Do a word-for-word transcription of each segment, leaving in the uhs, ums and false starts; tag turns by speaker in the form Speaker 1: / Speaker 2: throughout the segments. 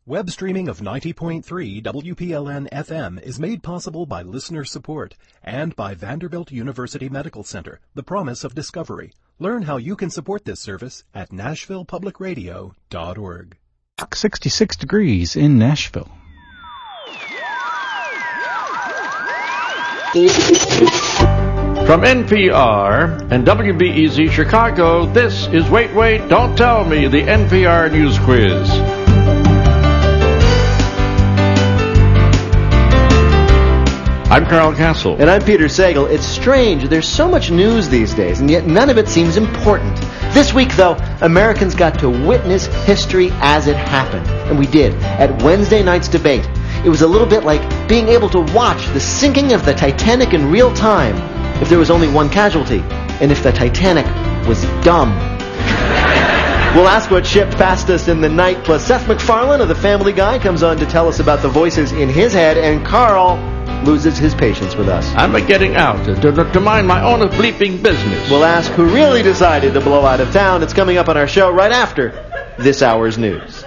Speaker 1: Web streaming of ninety point three W P L N F M is made possible by listener support and by Vanderbilt University Medical Center, the promise of discovery. Learn how you can support this service at nashville public radio dot org.
Speaker 2: sixty-six degrees in Nashville.
Speaker 3: From N P R and W B E Z Chicago, this is Wait, Wait, Don't Tell Me, the N P R News Quiz. I'm Carl Castle.
Speaker 4: And I'm Peter Sagal. It's strange. There's so much news these days, and yet none of it seems important. This week, though, Americans got to witness history as it happened. And we did, at Wednesday night's debate. It was a little bit like being able to watch the sinking of the Titanic in real time, if there was only one casualty, and if the Titanic was dumb. We'll ask what shipped past us in the night, plus Seth MacFarlane of The Family Guy comes on to tell us about the voices in his head, and Carl loses his patience with us.
Speaker 3: I'm getting out to, to, to mind my own bleeping business.
Speaker 4: We'll ask who really decided to blow out of town. It's coming up on our show right after this hour's news.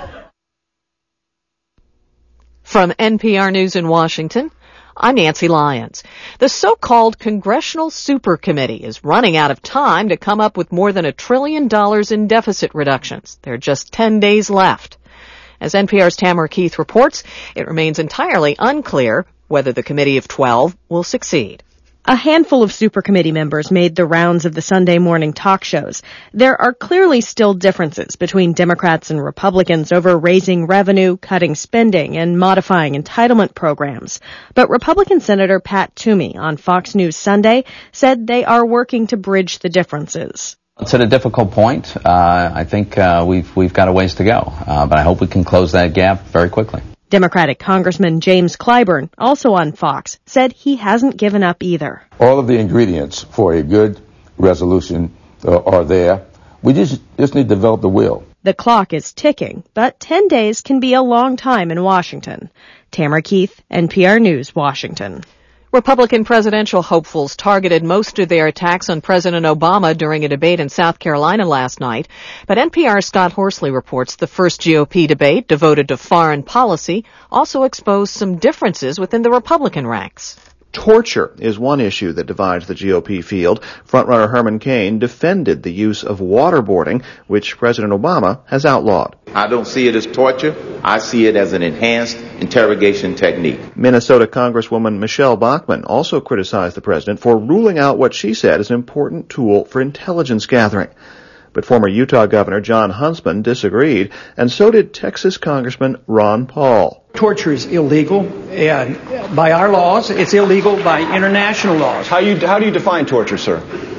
Speaker 5: From N P R News in Washington, I'm Nancy Lyons. The so-called Congressional Super Committee is running out of time to come up with more than a trillion dollars in deficit reductions. There are just ten days left. As N P R's Tamara Keith reports, it remains entirely unclear whether the Committee of twelve will succeed.
Speaker 6: A handful of super committee members made the rounds of the Sunday morning talk shows. There are clearly still differences between Democrats and Republicans over raising revenue, cutting spending, and modifying entitlement programs. But Republican Senator Pat Toomey on Fox News Sunday said they are working to bridge the differences.
Speaker 7: It's at a difficult point. Uh, I think uh, we've we've got a ways to go, uh, but I hope we can close that gap very quickly.
Speaker 6: Democratic Congressman James Clyburn, also on Fox, said he hasn't given up either.
Speaker 8: All of the ingredients for a good resolution uh, are there. We just, just need to develop the will.
Speaker 6: The clock is ticking, but ten days can be a long time in Washington. Tamara Keith, N P R News, Washington.
Speaker 5: Republican presidential hopefuls targeted most of their attacks on President Obama during a debate in South Carolina last night. But N P R's Scott Horsley reports the first G O P debate devoted to foreign policy also exposed some differences within the Republican ranks.
Speaker 9: Torture is one issue that divides the G O P field. Frontrunner Herman Cain defended the use of waterboarding, which President Obama has outlawed.
Speaker 10: I don't see it as torture. I see it as an enhanced interrogation technique.
Speaker 9: Minnesota Congresswoman Michelle Bachmann also criticized the president for ruling out what she said is an important tool for intelligence gathering. But former Utah Governor John Huntsman disagreed, and so did Texas Congressman Ron Paul.
Speaker 11: Torture is illegal and by our laws. It's illegal by international laws.
Speaker 12: How you how do you define torture, sir?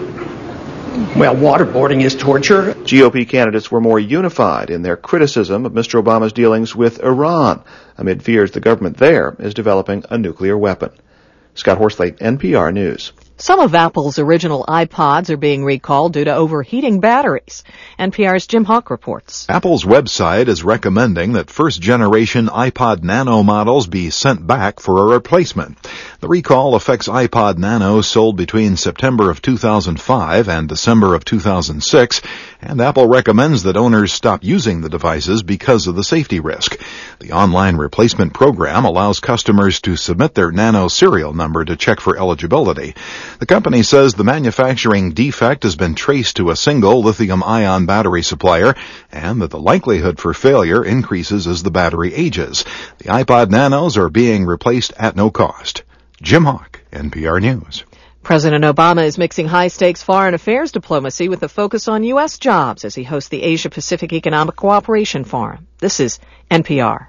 Speaker 11: Well, waterboarding is torture.
Speaker 9: G O P candidates were more unified in their criticism of Mister Obama's dealings with Iran, amid fears the government there is developing a nuclear weapon. Scott Horsley, N P R News.
Speaker 5: Some of Apple's original iPods are being recalled due to overheating batteries. N P R's Jim Hawk reports.
Speaker 13: Apple's website is recommending that first-generation iPod Nano models be sent back for a replacement. The recall affects iPod Nanos sold between September of two thousand five and December of two thousand six, and Apple recommends that owners stop using the devices because of the safety risk. The online replacement program allows customers to submit their Nano serial number to check for eligibility. The company says the manufacturing defect has been traced to a single lithium-ion battery supplier and that the likelihood for failure increases as the battery ages. The iPod Nanos are being replaced at no cost. Jim Hawk, N P R News.
Speaker 5: President Obama is mixing high-stakes foreign affairs diplomacy with a focus on U S jobs as he hosts the Asia-Pacific Economic Cooperation Forum. This is N P R.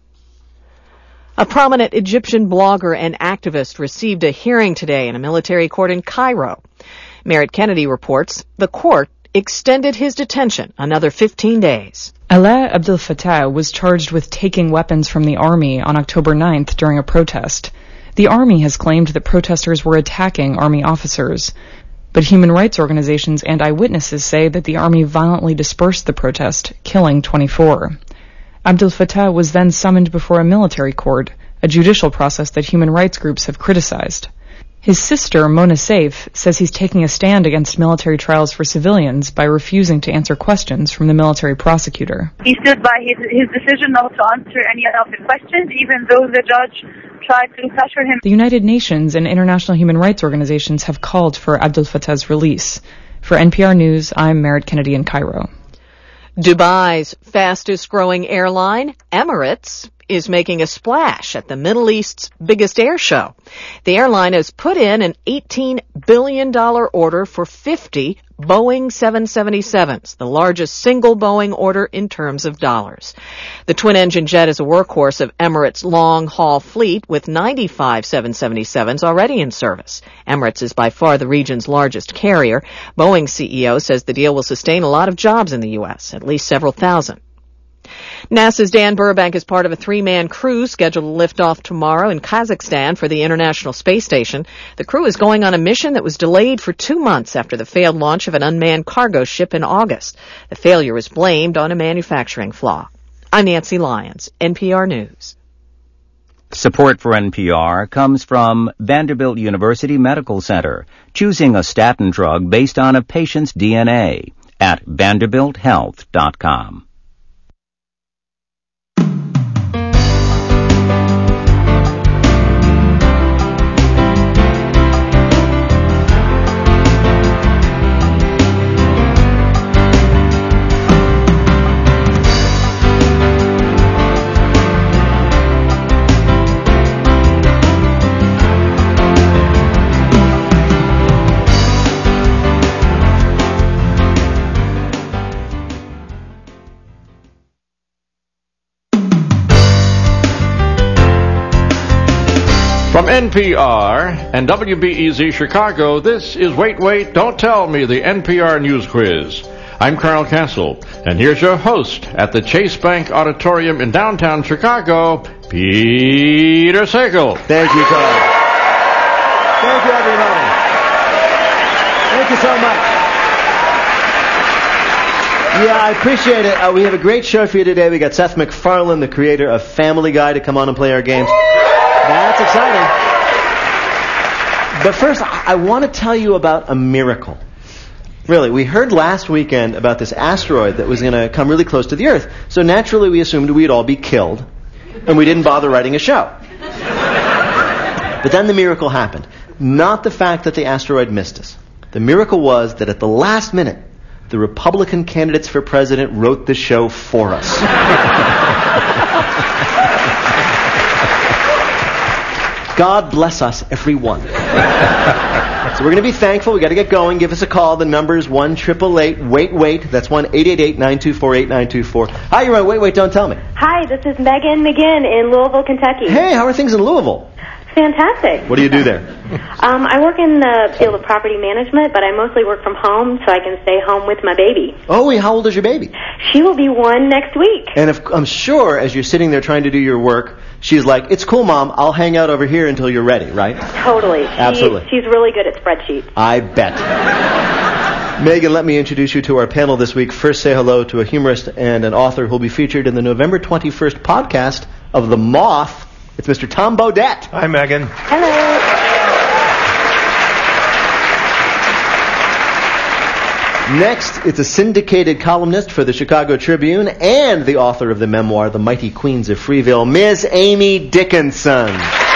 Speaker 5: A prominent Egyptian blogger and activist received a hearing today in a military court in Cairo. Merritt Kennedy reports the court extended his detention another fifteen days.
Speaker 14: Alaa Abdel Fattah was charged with taking weapons from the army on October ninth during a protest. The army has claimed that protesters were attacking army officers. But human rights organizations and eyewitnesses say that the army violently dispersed the protest, killing twenty-four. Abdel Fattah was then summoned before a military court, a judicial process that human rights groups have criticized. His sister, Mona Saif, says he's taking a stand against military trials for civilians by refusing to answer questions from the military prosecutor.
Speaker 15: He stood by his, his decision not to answer any of the questions, even though the judge tried to pressure him.
Speaker 14: The United Nations and international human rights organizations have called for Abdel Fattah's release. For N P R News, I'm Merritt Kennedy in Cairo.
Speaker 5: Dubai's fastest growing airline, Emirates, is making a splash at the Middle East's biggest air show. The airline has put in an eighteen billion dollars order for fifty Boeing seven seventy-sevens, the largest single Boeing order in terms of dollars. The twin-engine jet is a workhorse of Emirates' long-haul fleet with ninety-five seven seventy-sevens already in service. Emirates is by far the region's largest carrier. Boeing C E O says the deal will sustain a lot of jobs in the U S, at least several thousand. NASA's Dan Burbank is part of a three-man crew scheduled to lift off tomorrow in Kazakhstan for the International Space Station. The crew is going on a mission that was delayed for two months after the failed launch of an unmanned cargo ship in August. The failure was blamed on a manufacturing flaw. I'm Nancy Lyons, N P R News.
Speaker 16: Support for N P R comes from Vanderbilt University Medical Center, choosing a statin drug based on a patient's D N A at vanderbilt health dot com.
Speaker 3: From N P R and W B E Z Chicago, this is Wait, Wait, Don't Tell Me, the N P R News Quiz. I'm Carl Castle, and here's your host at the Chase Bank Auditorium in downtown Chicago, Peter Sagal.
Speaker 4: Thank you, Carl. Thank you, everybody. Thank you so much. Yeah, I appreciate it. Uh, we have a great show for you today. We got Seth MacFarlane, the creator of Family Guy, to come on and play our games. That's exciting. But first, I want to tell you about a miracle. Really, we heard last weekend about this asteroid that was going to come really close to the Earth. So naturally, we assumed we'd all be killed, and we didn't bother writing a show. But then the miracle happened. Not the fact that the asteroid missed us. The miracle was that at the last minute, the Republican candidates for president wrote the show for us. God bless us, everyone. So we're going to be thankful. We've got to get going. Give us a call. The number is one eight eight eight, wait, wait. That's one eight eight eight, nine two four, eight nine two four. Hi, you're on Wait, Wait, Don't Tell Me.
Speaker 17: Hi, this is Megan McGinn in Louisville, Kentucky.
Speaker 4: Hey, how are things in Louisville?
Speaker 17: Fantastic.
Speaker 4: What do you do there?
Speaker 17: Um, I work in the field of property management, but I mostly work from home so I can stay home with my baby.
Speaker 4: Oh, how old is your baby?
Speaker 17: She will be one next week.
Speaker 4: And if, I'm sure as you're sitting there trying to do your work, she's like, it's cool, Mom, I'll hang out over here until you're ready, right?
Speaker 17: Totally.
Speaker 4: Absolutely.
Speaker 17: She, she's really good at spreadsheets.
Speaker 4: I bet. Megan, let me introduce you to our panel this week. First, say hello to a humorist and an author who will be featured in the November twenty-first podcast of The Moth. It's Mister Tom Bodett.
Speaker 18: Hi, Megan.
Speaker 17: Hello.
Speaker 4: Next, it's a syndicated columnist for the Chicago Tribune and the author of the memoir, The Mighty Queens of Freeville, Miz Amy Dickinson.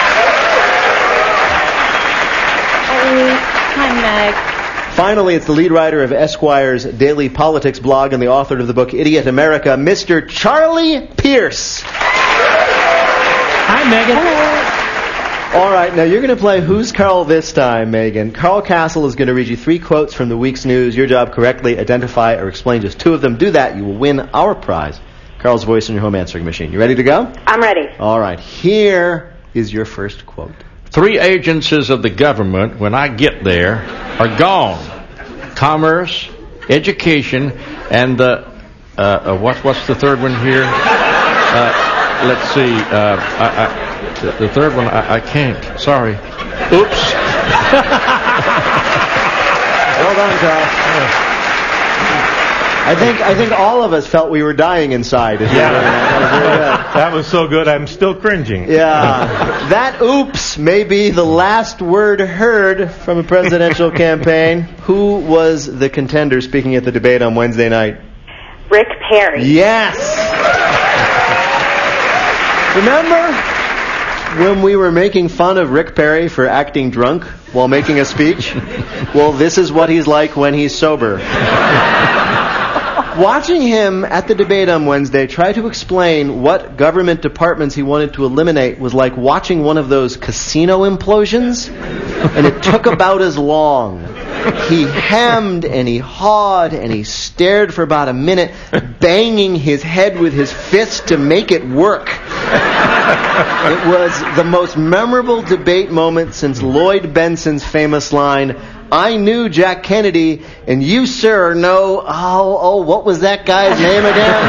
Speaker 19: Hi, Meg.
Speaker 4: Finally, it's the lead writer of Esquire's daily politics blog and the author of the book Idiot America, Mister Charlie Pierce.
Speaker 19: Hi, Megan.
Speaker 4: All right, now you're going to play Who's Carl this time, Megan. Carl Castle is going to read you three quotes from the week's news. Your job, correctly identify or explain just two of them. Do that, you will win our prize, Carl's voice in your home answering machine. You ready to go?
Speaker 17: I'm ready.
Speaker 4: All right, here is your first quote.
Speaker 3: Three agencies of the government, when I get there, are gone. Commerce, education, and the, uh, uh, what, what's the third one here? Uh, let's see, uh, I, I, the, the third one, I, I can't. Sorry. Oops.
Speaker 4: Well done, Carl. I think I think all of us felt we were dying inside.
Speaker 18: Yeah.
Speaker 4: That was really good.
Speaker 18: That was so good, I'm still cringing.
Speaker 4: Yeah. That oops may be the last word heard from a presidential campaign. Who was the contender speaking at the debate on Wednesday night?
Speaker 17: Rick Perry.
Speaker 4: Yes! Remember when we were making fun of Rick Perry for acting drunk while making a speech? Well, this is what he's like when he's sober. Watching him at the debate on Wednesday try to explain what government departments he wanted to eliminate was like watching one of those casino implosions, and it took about as long. He hemmed and he hawed and he stared for about a minute, banging his head with his fist to make it work. It was the most memorable debate moment since Lloyd Benson's famous line, "I knew Jack Kennedy, and you, sir, know..." Oh, oh, what was that guy's name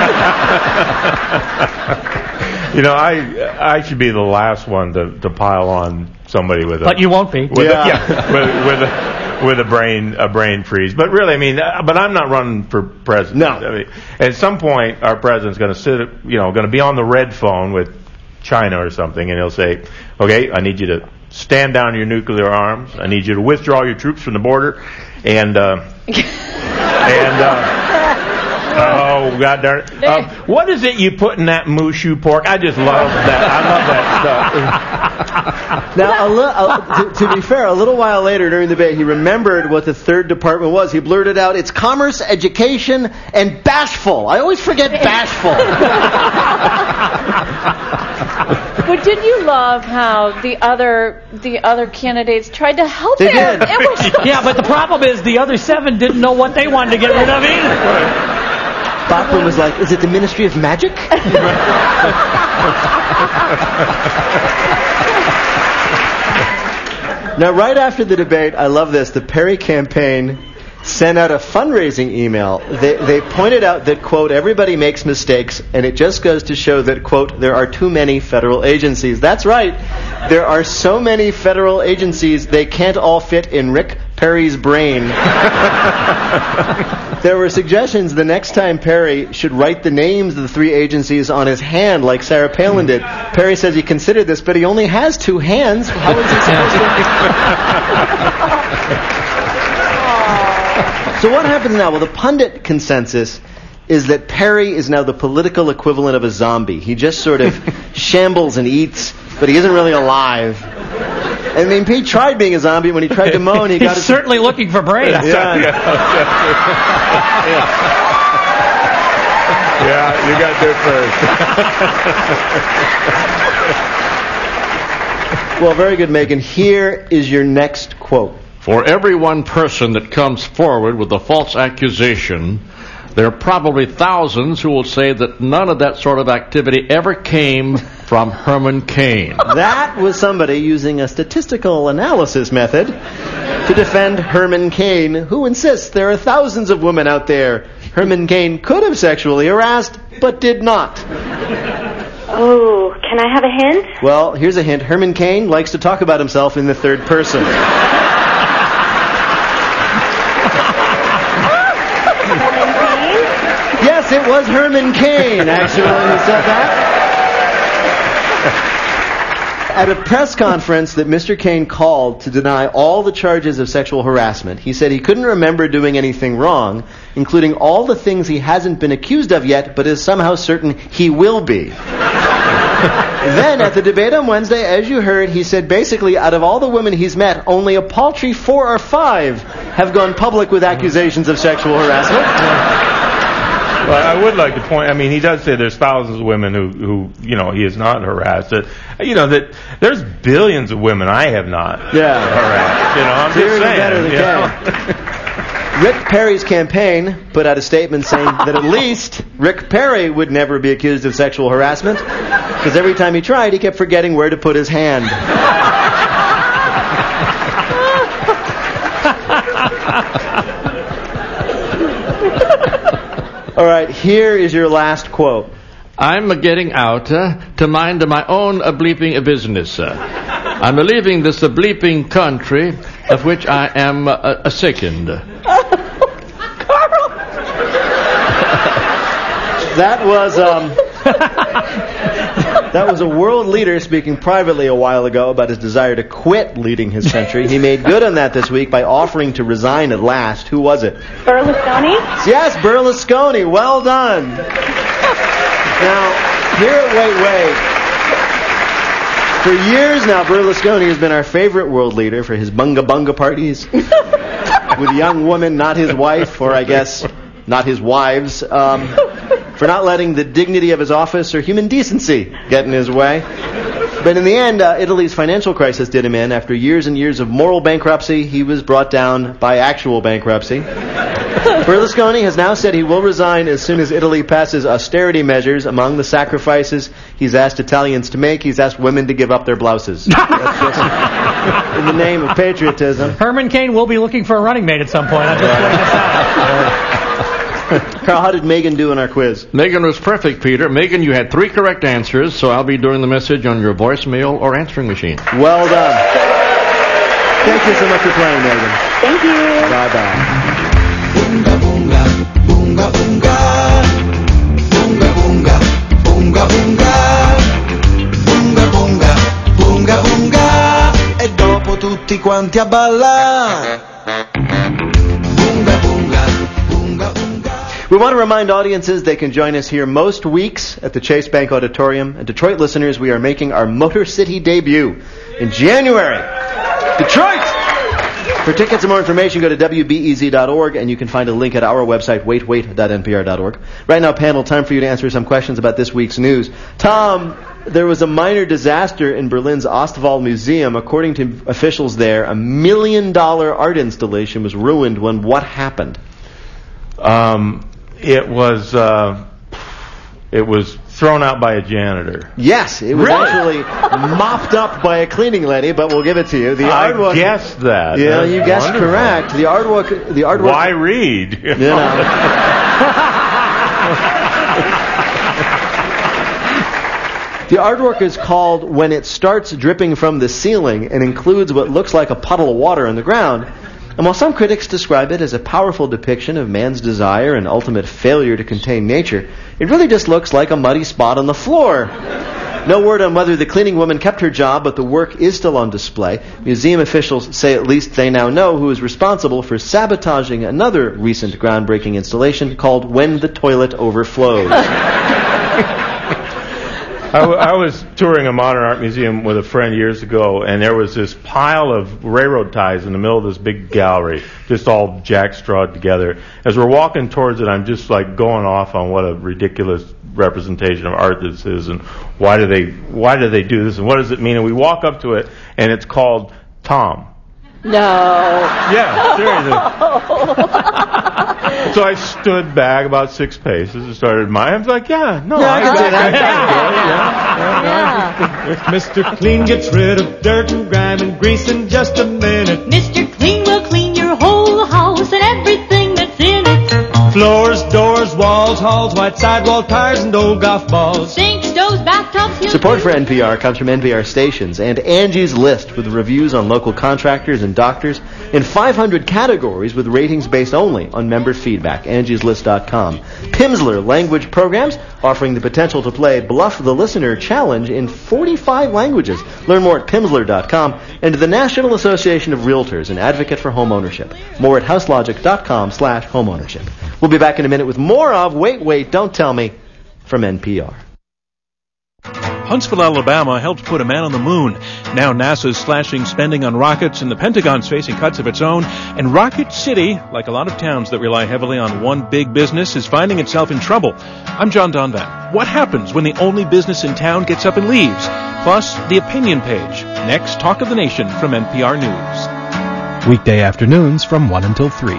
Speaker 4: again?
Speaker 18: You know, I I should be the last one to, to pile on somebody with a...
Speaker 19: But you won't be.
Speaker 18: With
Speaker 19: Yeah.
Speaker 18: A, yeah, with, with a with a brain a brain freeze. But really, I mean, uh, but I'm not running for president.
Speaker 4: No.
Speaker 18: I mean, at some point, our president's going to sit, you know, going to be on the red phone with China or something, and he'll say, "Okay, I need you to stand down your nuclear arms. I need you to withdraw your troops from the border." And, uh, and, uh, oh, God darn it. Uh, what is it you put in that Mushu pork? I just love that. I love that stuff.
Speaker 4: Now, a li- a, to, to be fair, a little while later during the debate, he remembered what the third department was. He blurted out, "It's commerce, education, and bashful." I always forget bashful.
Speaker 20: But didn't you love how the other the other candidates tried to help
Speaker 4: They
Speaker 20: him?
Speaker 4: did.
Speaker 20: It was so
Speaker 19: Yeah, but the problem is the other seven didn't know what they wanted to get rid of either.
Speaker 4: Bachman was like, "Is it the Ministry of Magic?" Now, right after the debate, I love this, the Perry campaign sent out a fundraising email. They, they pointed out that, quote, everybody makes mistakes, and it just goes to show that, quote, there are too many federal agencies. That's right. There are so many federal agencies, they can't all fit in Rick Perry's brain. There were suggestions the next time Perry should write the names of the three agencies on his hand like Sarah Palin did. Perry says he considered this, but he only has two hands. How is he supposed to... So what happens now? Well, the pundit consensus is that Perry is now the political equivalent of a zombie. He just sort of shambles and eats, but he isn't really alive. I mean, he tried being a zombie. When he tried to moan, he
Speaker 19: He's
Speaker 4: got his...
Speaker 19: certainly looking for brains.
Speaker 4: Yeah.
Speaker 18: Yeah, you got there first.
Speaker 4: Well, very good, Megan. Here is your next quote.
Speaker 3: For every one person that comes forward with a false accusation, there are probably thousands who will say that none of that sort of activity ever came from Herman Cain.
Speaker 4: That was somebody using a statistical analysis method to defend Herman Cain, who insists there are thousands of women out there Herman Cain could have sexually harassed, but did not.
Speaker 17: Oh, can I have a hint?
Speaker 4: Well, here's a hint. Herman Cain likes to talk about himself in the third person. Yes, it was Herman Cain, actually, who said that. At a press conference that Mister Cain called to deny all the charges of sexual harassment, he said he couldn't remember doing anything wrong, including all the things he hasn't been accused of yet, but is somehow certain he will be. Then, at the debate on Wednesday, as you heard, he said basically out of all the women he's met, only a paltry four or five have gone public with accusations of sexual harassment.
Speaker 18: Well, I would like to point, I mean, he does say there's thousands of women who, who you know, he has not harassed. That, you know, that there's billions of women I have not
Speaker 4: yeah.
Speaker 18: harassed. You know, I'm
Speaker 4: Clearly
Speaker 18: just saying.
Speaker 4: better than
Speaker 18: you
Speaker 4: Cain. Rick Perry's campaign put out a statement saying that at least Rick Perry would never be accused of sexual harassment, because every time he tried, he kept forgetting where to put his hand. All right, here is your last quote.
Speaker 3: I'm uh, getting out uh, to mind my own uh, bleeping business. Uh. I'm leaving this uh, bleeping country of which I am uh, a second.
Speaker 4: That was um, that was a world leader speaking privately a while ago about his desire to quit leading his country. He made good on that this week by offering to resign at last. Who was it?
Speaker 17: Berlusconi?
Speaker 4: Yes, Berlusconi. Well done. Now, here at Wait Wait, for years now, Berlusconi has been our favorite world leader for his bunga bunga parties with young women, not his wife, or I guess not his wives, um, for not letting the dignity of his office or human decency get in his way. But in the end, uh, Italy's financial crisis did him in. After years and years of moral bankruptcy, he was brought down by actual bankruptcy. Berlusconi has now said he will resign as soon as Italy passes austerity measures. Among the sacrifices he's asked Italians to make, he's asked women to give up their blouses. That's just in the name of patriotism.
Speaker 19: Herman Cain will be looking for a running mate at some point. I'm just pointing this out.
Speaker 4: Carl, how did Megan do in our quiz?
Speaker 3: Megan was perfect, Peter. Megan, you had three correct answers, so I'll be doing the message on your voicemail or answering machine.
Speaker 4: Well done. Thank you so much for playing, Megan.
Speaker 17: Thank you.
Speaker 4: Bye-bye.
Speaker 21: Bunga bunga, bunga bunga, bunga bunga, bunga bunga, bunga bunga, bunga bunga, e dopo tutti quanti a ballare. Bunga bunga, bunga bunga.
Speaker 4: We want to remind audiences they can join us here most weeks at the Chase Bank Auditorium. And Detroit listeners, we are making our Motor City debut in January. Detroit! For tickets and more information, go to W B E Z dot org, and you can find a link at our website, wait wait dot N P R dot org. Right now, panel, time for you to answer some questions about this week's news. Tom, there was a minor disaster in Berlin's Ostwald Museum. According to officials there, a million-dollar art installation was ruined when what happened?
Speaker 18: Um, it was uh, it was thrown out by a janitor.
Speaker 4: Yes, it was
Speaker 18: Really?
Speaker 4: actually mopped up by a cleaning lady, but we'll give it to you. The
Speaker 18: I
Speaker 4: artwork,
Speaker 18: guessed that.
Speaker 4: Yeah,
Speaker 18: That's
Speaker 4: you guessed
Speaker 18: wonderful.
Speaker 4: correct. The artwork, the artwork.
Speaker 18: Why read?
Speaker 4: You know. The artwork is called When It Starts Dripping from the Ceiling and includes what looks like a puddle of water on the ground. And while some critics describe it as a powerful depiction of man's desire and ultimate failure to contain nature, it really just looks like a muddy spot on the floor. No word on whether the cleaning woman kept her job, but the work is still on display. Museum officials say at least they now know who is responsible for sabotaging another recent groundbreaking installation called When the Toilet Overflows.
Speaker 18: I, w- I was touring a modern art museum with a friend years ago, and there was this pile of railroad ties in the middle of this big gallery, just all jackstrawed together. As we're walking towards it, I'm just like going off on what a ridiculous representation of art this is, and why do they why do they do this, and what does it mean? And we walk up to it, and it's called Tom.
Speaker 20: No.
Speaker 18: Yeah, seriously. So I stood back about six paces and started admiring. I was like, yeah, no,
Speaker 4: Yeah, I can say that.
Speaker 18: Yeah,
Speaker 21: Mister Clean gets rid of dirt and grime and grease in just a minute.
Speaker 22: Mister Clean will clean your whole house and everything that's in it.
Speaker 21: Floors, doors, walls, halls, white sidewall tires, and old golf balls.
Speaker 22: Sinks, stoves, bathtubs, he'll
Speaker 4: Support for N P R comes from N P R stations and Angie's List with reviews on local contractors and doctors in five hundred categories with ratings based only on member feedback. Angie's List dot com. Pimsleur language programs offering the potential to play Bluff the Listener challenge in forty-five languages. Learn more at Pimsleur dot com. And the National Association of Realtors, an advocate for home ownership. More at houselogic dot com slash home ownership. We'll be back in a minute with more of Wait, Wait, Don't Tell Me from N P R.
Speaker 23: Huntsville, Alabama helped put a man on the moon. Now NASA's slashing spending on rockets and the Pentagon's facing cuts of its own. And Rocket City, like a lot of towns that rely heavily on one big business, is finding itself in trouble. I'm John Donvan. What happens when the only business in town gets up and leaves? Plus, the opinion page. Next, Talk of the Nation from N P R News.
Speaker 1: Weekday afternoons from one until three.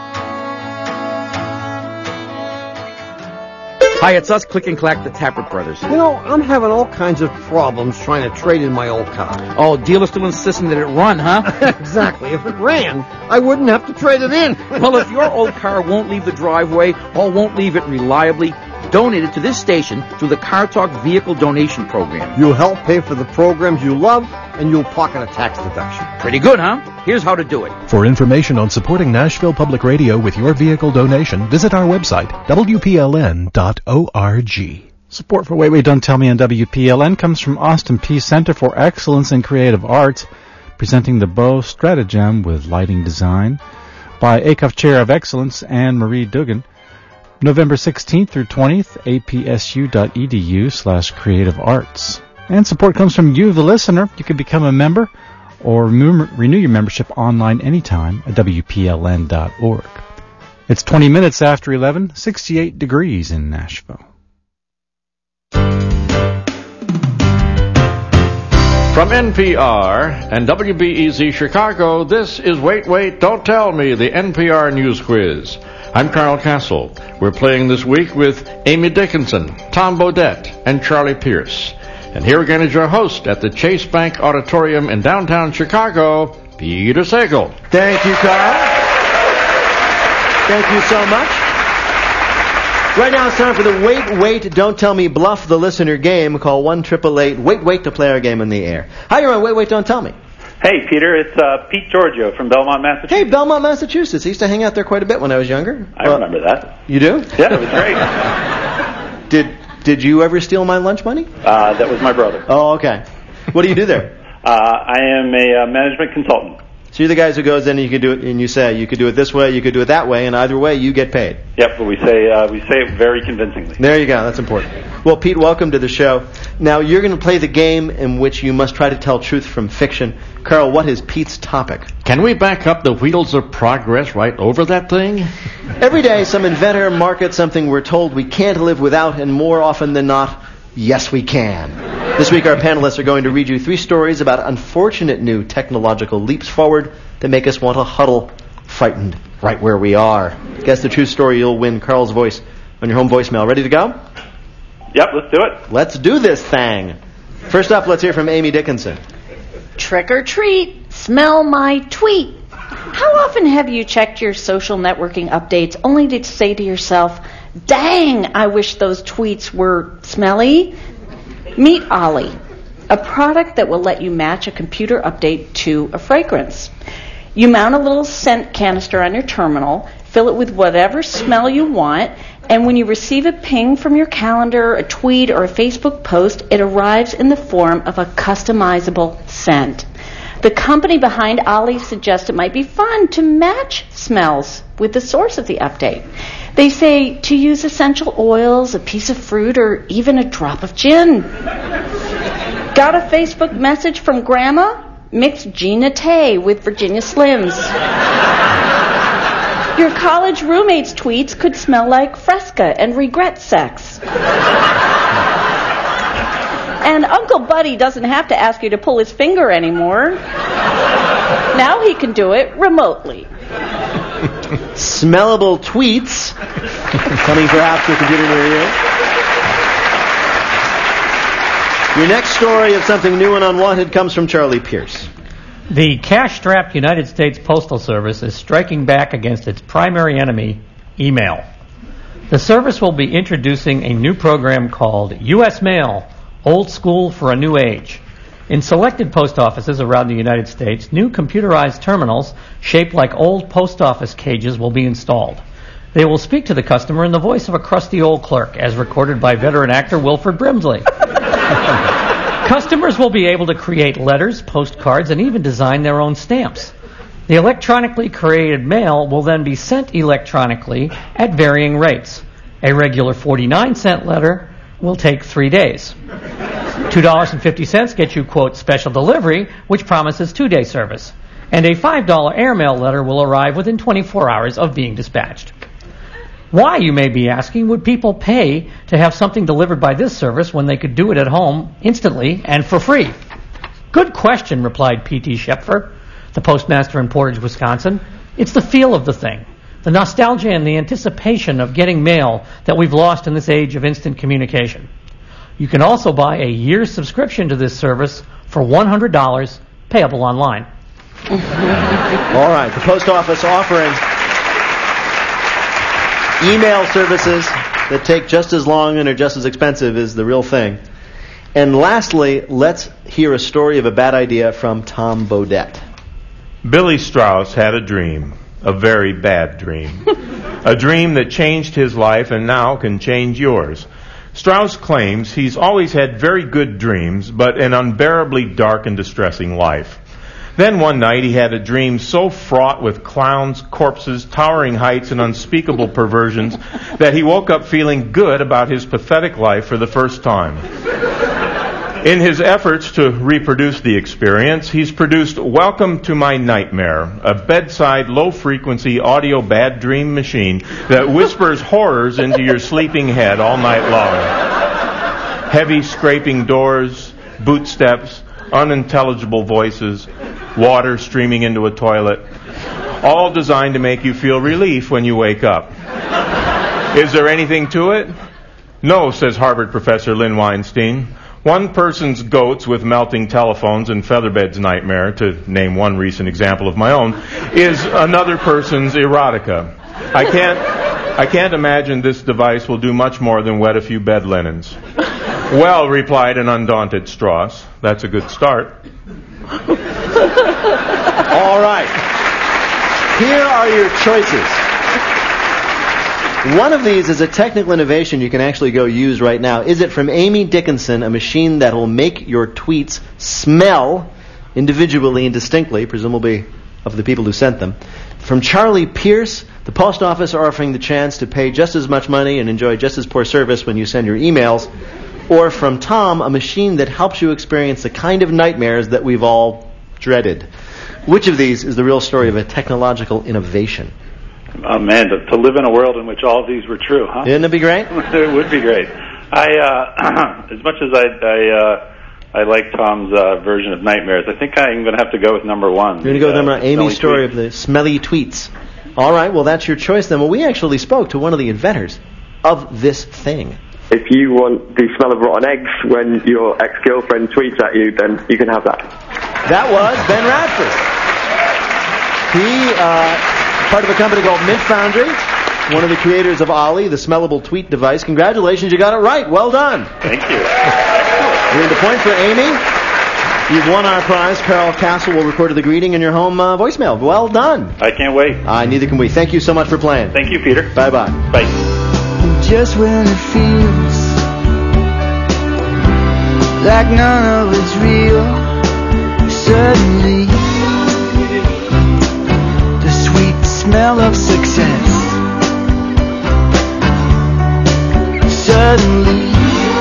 Speaker 24: Hi, it's us, Click and Clack, the Tappert Brothers.
Speaker 25: You know, I'm having all kinds of problems trying to trade in my old car.
Speaker 24: Oh, dealer's still insisting that it run, huh?
Speaker 25: Exactly. If it ran, I wouldn't have to trade it in.
Speaker 24: Well, if your old car won't leave the driveway or won't leave it reliably, donated to this station through the Car Talk Vehicle Donation Program.
Speaker 25: You'll help pay for the programs you love, and you'll pocket a tax deduction.
Speaker 24: Pretty good, huh? Here's how to do it.
Speaker 1: For information on supporting Nashville Public Radio with your vehicle donation, visit our website, W P L N dot org.
Speaker 2: Support for Wait, Wait, Don't Tell Me on W P L N comes from Austin Peay Center for Excellence in Creative Arts, presenting the Beau Stratagem with lighting design by Acuff Chair of Excellence Anne Marie Dugan. November sixteenth through twentieth, A P S U dot E D U slash creative arts. And support comes from you, the listener. You can become a member or renew your membership online anytime at W P L N dot org. It's twenty minutes after eleven, sixty-eight degrees in Nashville.
Speaker 3: From N P R and W B E Z Chicago, this is Wait, Wait, Don't Tell Me, the N P R News Quiz. I'm Carl Castle. We're playing this week with Amy Dickinson, Tom Bodette, and Charlie Pierce. And here again is your host at the Chase Bank Auditorium in downtown Chicago, Peter Sagal.
Speaker 4: Thank you, Carl. Thank you so much. Right now it's time for the Wait, Wait, Don't Tell Me Bluff the Listener game. Call one eight eight eight, wait, wait to play our game in the air. Hi, you're on Wait, Wait, Don't Tell Me.
Speaker 6: Hey, Peter, it's uh, Pete Giorgio from Belmont, Massachusetts.
Speaker 4: Hey, Belmont, Massachusetts. I used to hang out there quite a bit when I was younger.
Speaker 6: I well, remember that.
Speaker 4: You do?
Speaker 6: Yeah, it was great.
Speaker 4: did Did you ever steal my lunch money?
Speaker 6: Uh, that was my brother.
Speaker 4: Oh, okay. What do you do there?
Speaker 6: uh, I am a uh, management consultant.
Speaker 4: So you're the guys who goes in and you can do it, and you say you could do it this way, you could do it that way, and either way you get paid.
Speaker 6: Yep, but we say uh, we say it very convincingly.
Speaker 4: There you go. That's important. Well, Pete, welcome to the show. Now you're going to play the game in which you must try to tell truth from fiction. Carl, what is Pete's topic?
Speaker 3: Can we back up the wheels of progress right over that thing?
Speaker 4: Every day, some inventor markets something we're told we can't live without, and more often than not, yes, we can. This week, our panelists are going to read you three stories about unfortunate new technological leaps forward that make us want to huddle, frightened, right where we are. Guess the true story, you'll win Carl's voice on your home voicemail. Ready to go?
Speaker 6: Yep, let's do it.
Speaker 4: Let's do this thing. First up, let's hear from Amy Dickinson.
Speaker 7: Trick or treat, smell my tweet. How often have you checked your social networking updates only to say to yourself, dang, I wish those tweets were smelly? Meet Ollie, a product that will let you match a computer update to a fragrance. You mount a little scent canister on your terminal, fill it with whatever smell you want, and when you receive a ping from your calendar, a tweet, or a Facebook post, it arrives in the form of a customizable scent. The company behind Ollie suggests it might be fun to match smells with the source of the update. They say to use essential oils, a piece of fruit, or even a drop of gin. Got a Facebook message from Grandma? Mix Gina Tay with Virginia Slims. Your college roommate's tweets could smell like Fresca and regret sex. And Uncle Buddy doesn't have to ask you to pull his finger anymore. Now he can do it remotely.
Speaker 4: Smellable tweets coming perhaps to a computer near you. Your next story of something new and unwanted comes from Charlie Pierce.
Speaker 19: The cash-strapped United States Postal Service is striking back against its primary enemy, email. The service will be introducing a new program called U S Mail, Old School for a New Age. In selected post offices around the United States, new computerized terminals shaped like old post office cages will be installed. They will speak to the customer in the voice of a crusty old clerk, as recorded by veteran actor Wilford Brimsley. Customers will be able to create letters, postcards, and even design their own stamps. The electronically created mail will then be sent electronically at varying rates. A regular forty-nine cent letter will take three days. two dollars and fifty cents gets you, quote, special delivery, which promises two-day service. And a five dollar airmail letter will arrive within twenty-four hours of being dispatched. Why, you may be asking, would people pay to have something delivered by this service when they could do it at home instantly and for free? Good question, replied P T Schepfer, the postmaster in Portage, Wisconsin. It's the feel of the thing, the nostalgia and the anticipation of getting mail that we've lost in this age of instant communication. You can also buy a year's subscription to this service for one hundred dollars, payable online.
Speaker 4: All right, the post office offering email services that take just as long and are just as expensive is the real thing. And lastly, let's hear a story of a bad idea from Tom Bodette.
Speaker 18: Billy Strauss had a dream, a very bad dream, a dream that changed his life and now can change yours. Strauss claims he's always had very good dreams, but an unbearably dark and distressing life. Then one night he had a dream so fraught with clowns, corpses, towering heights, and unspeakable perversions that he woke up feeling good about his pathetic life for the first time. In his efforts to reproduce the experience, he's produced Welcome to My Nightmare, a bedside, low-frequency audio bad dream machine that whispers horrors into your sleeping head all night long. Heavy scraping doors, boot steps, unintelligible voices, water streaming into a toilet, all designed to make you feel relief when you wake up. Is there anything to it? No, says Harvard professor Lynn Weinstein. One person's goats with melting telephones and featherbeds nightmare, to name one recent example of my own, is another person's erotica. I can't, I can't imagine this device will do much more than wet a few bed linens. Well, replied an undaunted Strauss, that's a good start.
Speaker 4: All right. Here are your choices. One of these is a technical innovation you can actually go use right now. Is it from Amy Dickinson, a machine that will make your tweets smell individually and distinctly, presumably of the people who sent them? From Charlie Pierce, the post office are offering the chance to pay just as much money and enjoy just as poor service when you send your emails. Or from Tom, a machine that helps you experience the kind of nightmares that we've all dreaded. Which of these is the real story of a technological innovation?
Speaker 6: Oh, man, to, to live in a world in which all of these were true, huh?
Speaker 4: Wouldn't it be great?
Speaker 6: It would be great. I, uh, as much as I, I, uh, I like Tom's uh, version of nightmares, I think I'm going to have to go with number one.
Speaker 4: You're going to go with
Speaker 6: uh,
Speaker 4: number one, Amy's story
Speaker 6: tweets.
Speaker 4: of the smelly tweets. All right, well, that's your choice then. Well, we actually spoke to one of the inventors of this thing.
Speaker 8: If you want the smell of rotten eggs when your ex-girlfriend tweets at you, then you can have that.
Speaker 4: That was Ben Radford. He, uh, part of a company called Mint Foundry, one of the creators of Ollie, the smellable tweet device. Congratulations, you got it right. Well done.
Speaker 6: Thank you.
Speaker 4: You need the point for Amy. You've won our prize. Carol Castle will record the greeting in your home uh, voicemail. Well done.
Speaker 6: I can't wait.
Speaker 4: Uh, neither can we. Thank you so much for playing.
Speaker 6: Thank you, Peter.
Speaker 4: Bye-bye.
Speaker 6: Bye.
Speaker 9: Just when it feels like none of it's real, suddenly the sweet smell of success, suddenly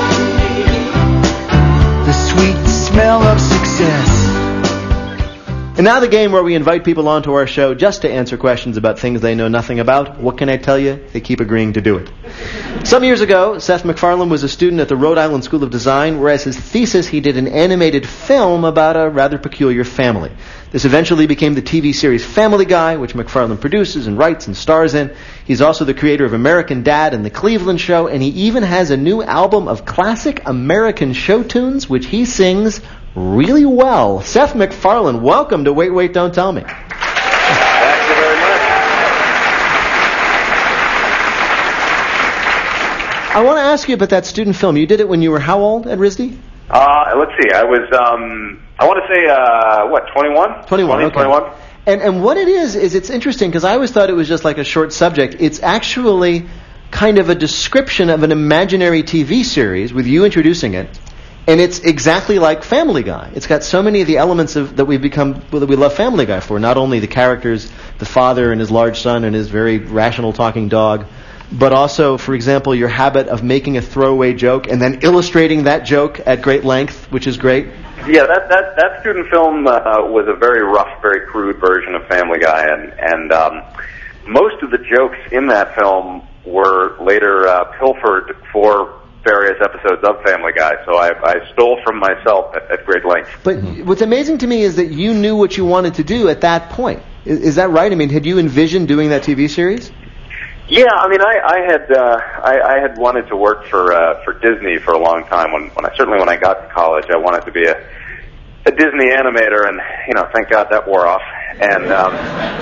Speaker 9: the sweet smell of success.
Speaker 4: And now the game where we invite people onto our show just to answer questions about things they know nothing about. What can I tell you? They keep agreeing to do it. Some years ago, Seth MacFarlane was a student at the Rhode Island School of Design, where as his thesis he did an animated film about a rather peculiar family. This eventually became the T V series Family Guy, which MacFarlane produces and writes and stars in. He's also the creator of American Dad and The Cleveland Show, and he even has a new album of classic American show tunes, which he sings really well. Seth MacFarlane, welcome to Wait, Wait, Don't Tell Me.
Speaker 10: Thank you very much.
Speaker 4: I want to ask you about that student film. You did it when you were how old at R I S D?
Speaker 10: Uh, let's see. I was, um, I want to say, uh, what, twenty-one?
Speaker 4: twenty-one,
Speaker 10: twenty,
Speaker 4: okay.
Speaker 10: twenty-one.
Speaker 4: And, and what it is, is it's interesting, because I always thought it was just like a short subject. It's actually kind of a description of an imaginary T V series with you introducing it. And it's exactly like Family Guy. It's got so many of the elements of that we've become, well, that we love Family Guy for. Not only the characters, the father and his large son and his very rational talking dog, but also, for example, your habit of making a throwaway joke and then illustrating that joke at great length, which is great.
Speaker 10: Yeah, that that that student film uh, was a very rough, very crude version of Family Guy, and and um, most of the jokes in that film were later uh, pilfered for various episodes of Family Guy, so I, I stole from myself at, at great length.
Speaker 4: But what's amazing to me is that you knew what you wanted to do at that point. Is, is that right? I mean, had you envisioned doing that T V series?
Speaker 10: Yeah, I mean, I, I had uh, I, I had wanted to work for uh, for Disney for a long time. When, when I certainly when I got to college, I wanted to be a a Disney animator, and you know, thank God that wore off. And um,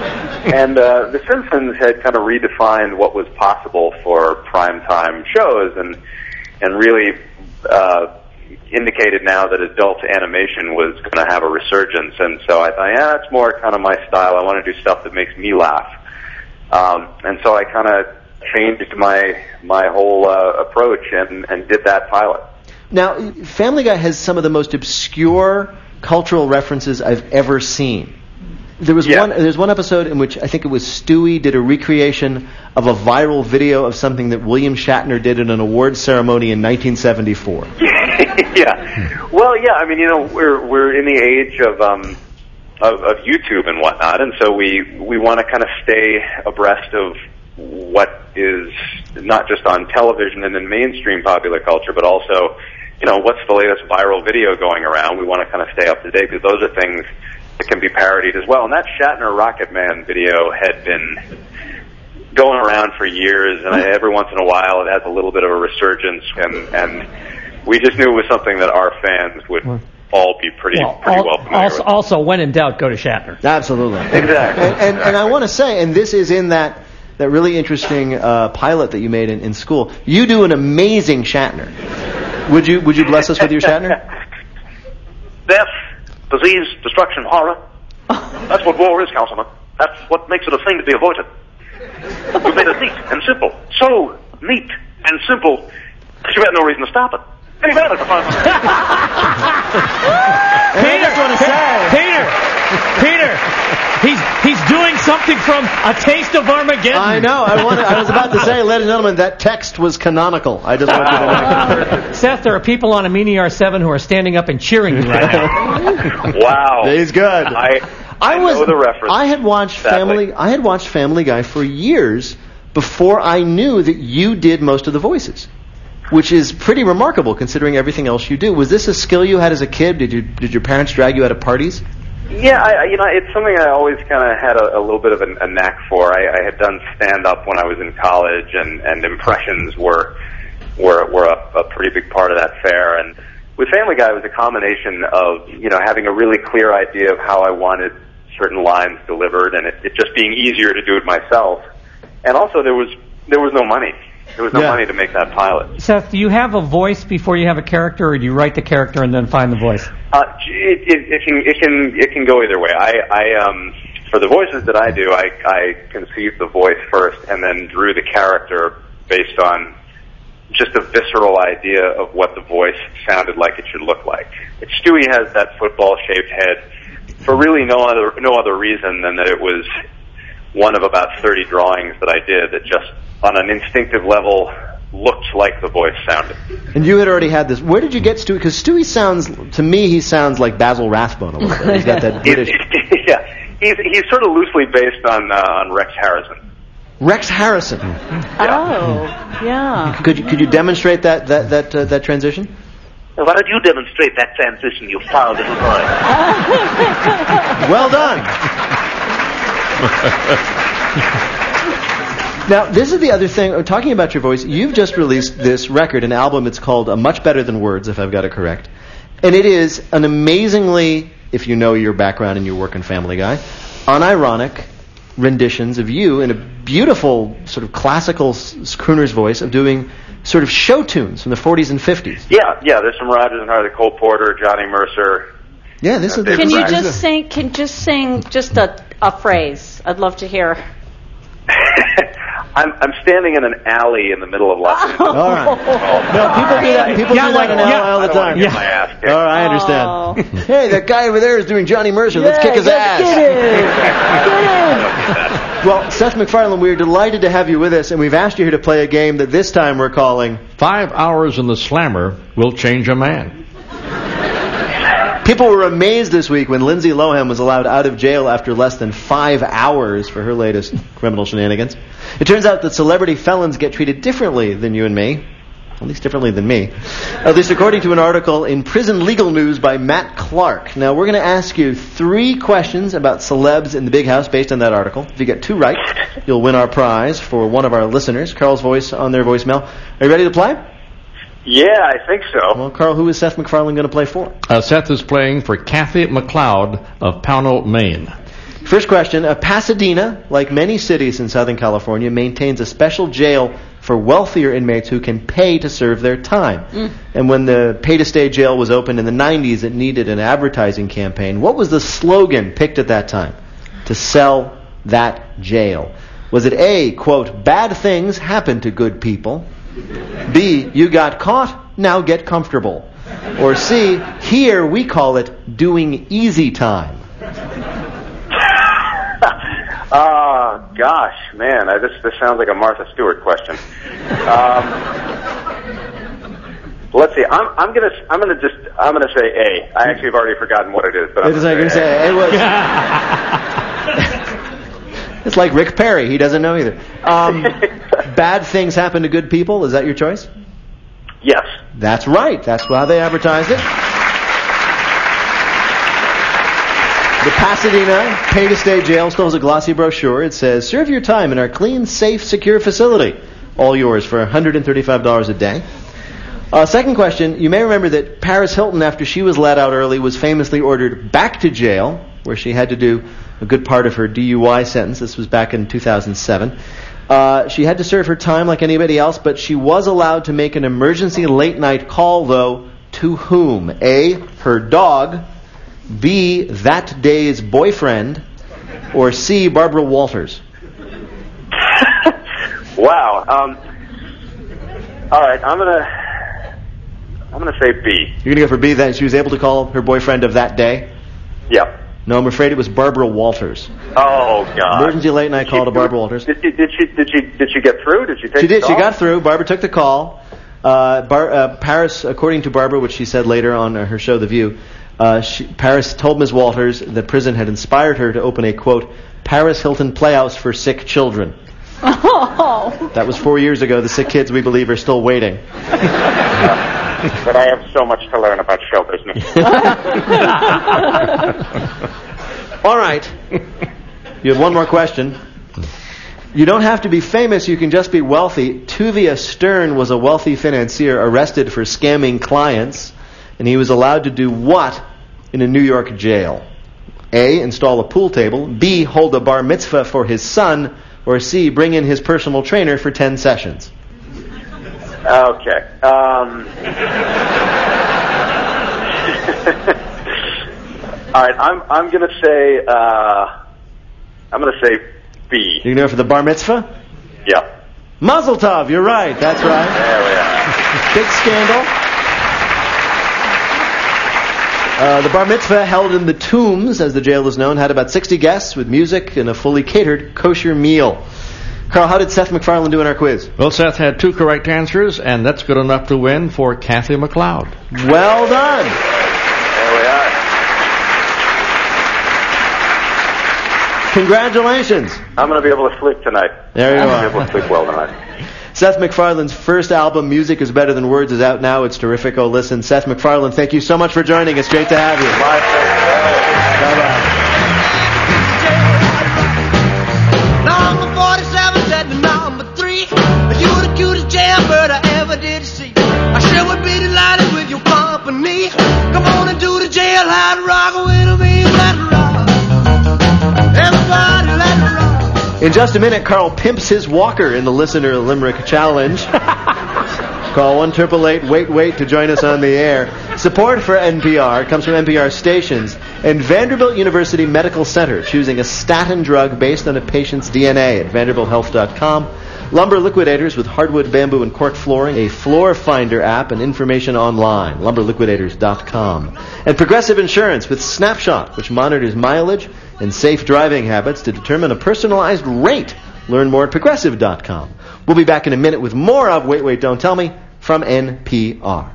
Speaker 10: and uh, The Simpsons had kind of redefined what was possible for primetime shows, and and really uh, indicated now that adult animation was going to have a resurgence. And so I thought, yeah, that's more kind of my style. I want to do stuff that makes me laugh. Um, and so I kind of changed my my whole uh, approach and, and did that pilot.
Speaker 4: Now, Family Guy has some of the most obscure cultural references I've ever seen. There was
Speaker 10: Yeah.
Speaker 4: one. There's one episode in which I think it was Stewie did a recreation of a viral video of something that William Shatner did at an awards ceremony in nineteen seventy-four.
Speaker 10: Yeah. Well, yeah. I mean, you know, we're we're in the age of um of, of YouTube and whatnot, and so we we want to kind of stay abreast of what is not just on television and in mainstream popular culture, but also, you know, what's the latest viral video going around. We want to kind of stay up to date because those are things that can be parodied as well. And that Shatner Rocket Man video had been going around for years, and every once in a while it has a little bit of a resurgence, and, and we just knew it was something that our fans would all be pretty,
Speaker 19: Well,
Speaker 10: pretty
Speaker 19: al-
Speaker 10: well familiar
Speaker 19: also,
Speaker 10: with.
Speaker 19: also, when in doubt, go to Shatner.
Speaker 4: Absolutely.
Speaker 10: Exactly.
Speaker 4: And, and, and I want to say, and this is in that that really interesting uh, pilot that you made in, in school. You do an amazing Shatner. Would you Would you bless us with your Shatner?
Speaker 11: Death, disease, destruction, horror. That's what war is, Councilman. That's what makes it a thing to be avoided. We've made it neat and simple. So neat and simple that you had no reason to stop it. Any better,
Speaker 19: Peter, Peter, Peter, he's he's doing something from A Taste of Armageddon.
Speaker 4: I know. I wanted, I was about to say, ladies and gentlemen, that text was canonical. I just want you to know.
Speaker 19: Seth, there are people on a Mini R seven who are standing up and cheering you right now.
Speaker 10: Wow.
Speaker 4: He's good.
Speaker 10: I,
Speaker 4: I,
Speaker 10: I
Speaker 4: was.
Speaker 10: know the reference.
Speaker 4: I had watched
Speaker 10: sadly.
Speaker 4: Family. I had watched Family Guy for years before I knew that you did most of the voices, which is pretty remarkable considering everything else you do. Was this a skill you had as a kid? Did you Did your parents drag you out of parties?
Speaker 10: Yeah, I, I- you know, it's something I always kind of had a, a little bit of a, a knack for. I, I had done stand-up when I was in college, and, and impressions were were were a, a pretty big part of that fare. And with Family Guy, it was a combination of, you know, having a really clear idea of how I wanted certain lines delivered, and it, it just being easier to do it myself. And also, there was there was no money. There was no
Speaker 19: Yeah.
Speaker 10: money to make that pilot.
Speaker 19: Seth, do you have a voice before you have a character, or do you write the character and then find the voice?
Speaker 10: Uh, it, it, it can it can it can go either way. I, I um for the voices that I do, I I conceived the voice first and then drew the character based on just a visceral idea of what the voice sounded like it should look like. If Stewie has that football-shaped head for really no other no other reason than that it was one of about thirty drawings that I did that just on an instinctive level looked like the voice sounded.
Speaker 4: And you had already had this. Where did you get Stewie? Because Stewie sounds, to me, he sounds like Basil Rathbone a little bit. He's got that British...
Speaker 10: Yeah, he's he's sort of loosely based on uh, on Rex Harrison.
Speaker 4: Rex Harrison.
Speaker 7: Oh, yeah.
Speaker 4: Could you, could you demonstrate that that that uh, that transition?
Speaker 11: Why don't you demonstrate that transition, you foul little boy?
Speaker 4: Well done. Now, this is the other thing. uh, Talking about your voice, you've just released this record, an album. It's called uh, Much Better Than Words, if I've got it correct. And it is an amazingly, if you know your background and your work in Family Guy, unironic renditions of you in a beautiful sort of classical s- crooner's voice of doing sort of show tunes from the forties and fifties.
Speaker 10: Yeah, yeah. There's some Rodgers and Hart, Cole Porter, Johnny Mercer.
Speaker 4: Yeah, this is the
Speaker 7: Can you just sing? Can just sing just a a phrase? I'd love to hear.
Speaker 10: I'm I'm standing in an alley in the middle of Los Angeles.
Speaker 4: All right. No, people do that. People
Speaker 10: Yeah,
Speaker 4: do that in
Speaker 10: like-
Speaker 4: L A
Speaker 10: yeah,
Speaker 4: all the
Speaker 10: I don't wanna
Speaker 4: time.
Speaker 10: get my ass kicked.
Speaker 4: All right, I understand. Hey, that guy over there is doing Johnny Mercer. Let's
Speaker 10: Yeah,
Speaker 4: kick his
Speaker 10: let's
Speaker 4: ass.
Speaker 10: get
Speaker 4: Well, Seth MacFarlane, we're delighted to have you with us, and we've asked you here to play a game that this time we're calling
Speaker 3: Five Hours in the Slammer Will Change a Man.
Speaker 4: People were amazed this week when Lindsay Lohan was allowed out of jail after less than five hours for her latest criminal shenanigans. It turns out that celebrity felons get treated differently than you and me. At least differently than me. At least according to an article in Prison Legal News by Matt Clark. Now, we're going to ask you three questions about celebs in the big house based on that article. If you get two right, you'll win our prize for one of our listeners, Carl's voice on their voicemail. Are you ready to play?
Speaker 10: Yeah, I think so.
Speaker 4: Well, Carl, who is Seth MacFarlane going to play for?
Speaker 3: Uh, Seth is playing for Kathy McLeod of Pownell, Maine.
Speaker 4: First question, uh, Pasadena, like many cities in Southern California, maintains a special jail for wealthier inmates who can pay to serve their time.
Speaker 7: Mm.
Speaker 4: And when the pay-to-stay jail was opened in the nineties, it needed an advertising campaign. What was the slogan picked at that time to sell that jail? Was it A, quote, bad things happen to good people? B, you got caught, now get comfortable? Or C, here we call it doing easy time?
Speaker 10: Uh, gosh, man, I, this this sounds like a Martha Stewart question. Um, let's see. I'm I'm gonna I'm gonna just I'm gonna say A. I actually have already forgotten what it is, but I'm
Speaker 4: It's
Speaker 10: gonna
Speaker 4: like
Speaker 10: say
Speaker 4: say,
Speaker 10: A.
Speaker 4: it was. It's like Rick Perry. He doesn't know either. Um, bad things happen to good people. Is that your choice?
Speaker 10: Yes.
Speaker 4: That's right. That's how they advertised it. The Pasadena pay-to-stay jail still has a glossy brochure. It says, serve your time in our clean, safe, secure facility. All yours for one hundred thirty-five dollars a day. Uh, second question, you may remember that Paris Hilton, after she was let out early, was famously ordered back to jail, where she had to do a good part of her D U I sentence. This was back in two thousand seven. Uh, she had to serve her time like anybody else, but she was allowed to make an emergency late-night call, though, to whom? A, her dog, B, that day's boyfriend, or C, Barbara Walters?
Speaker 10: Wow. Um, all right, I'm gonna I'm gonna say B.
Speaker 4: You're gonna go for B. That she was able to call her boyfriend of that day?
Speaker 10: Yep.
Speaker 4: No, I'm afraid it was Barbara Walters.
Speaker 10: Oh God.
Speaker 4: Emergency late night call to Barbara Walters.
Speaker 10: Did she did she did she did she get through? Did she take
Speaker 4: She did.
Speaker 10: the
Speaker 4: She
Speaker 10: call?
Speaker 4: got through. Barbara took the call. Uh, Bar, uh, Paris, according to Barbara, which she said later on her show, The View, uh, she, Paris told Miz Walters that prison had inspired her to open a, quote, Paris Hilton Playhouse for sick children.
Speaker 7: Oh.
Speaker 4: That was four years ago. The sick kids, we believe, are still waiting.
Speaker 10: But I have so much to learn about show business.
Speaker 4: All right. You have one more question. You don't have to be famous, you can just be wealthy. Tuvia Stern was a wealthy financier arrested for scamming clients, and he was allowed to do what in a New York jail? A, install a pool table, B, hold a bar mitzvah for his son, or C, bring in his personal trainer for ten sessions.
Speaker 10: Okay. Um, all right. I'm I'm gonna say uh, I'm gonna say B.
Speaker 4: You're gonna go for the bar mitzvah?
Speaker 10: Yeah.
Speaker 4: Mazel tov. You're right. That's right.
Speaker 10: There we are.
Speaker 4: Big scandal. Uh, the bar mitzvah, held in the Tombs, as the jail is known, had about sixty guests with music and a fully catered kosher meal. Carl, how did Seth MacFarlane do in our quiz?
Speaker 3: Well, Seth had two correct answers, and that's good enough to win for Kathy McLeod.
Speaker 4: Well done.
Speaker 10: There we are.
Speaker 4: Congratulations.
Speaker 10: I'm going to be able to sleep tonight.
Speaker 4: There you
Speaker 10: I'm
Speaker 4: are.
Speaker 10: going to be able to sleep well tonight.
Speaker 4: Seth MacFarlane's first album, Music is Better Than Words, is out now. It's terrific. Oh, listen. Seth MacFarlane, thank you so much for joining us. Great to have you.
Speaker 10: My pleasure.
Speaker 4: Bye-bye.
Speaker 9: Number forty-seven said to number three, you the cutest jailbird I ever did see. I sure would be delighted with your company. Come on and do the jailhouse rock with me. Let it rock. Everybody let it rock.
Speaker 4: In just a minute, Carl pimps his walker in the Listener Limerick Challenge. Call one eight eight eight wait wait to join us on the air. Support for N P R comes from N P R stations and Vanderbilt University Medical Center, choosing a statin drug based on a patient's D N A at vanderbilt health dot com. Lumber Liquidators with hardwood, bamboo, and cork flooring, a floor finder app, and information online, lumber liquidators dot com. And Progressive Insurance with Snapshot, which monitors mileage and safe driving habits to determine a personalized rate. Learn more at progressive dot com. We'll be back in a minute with more of Wait, Wait, Don't Tell Me from N P R.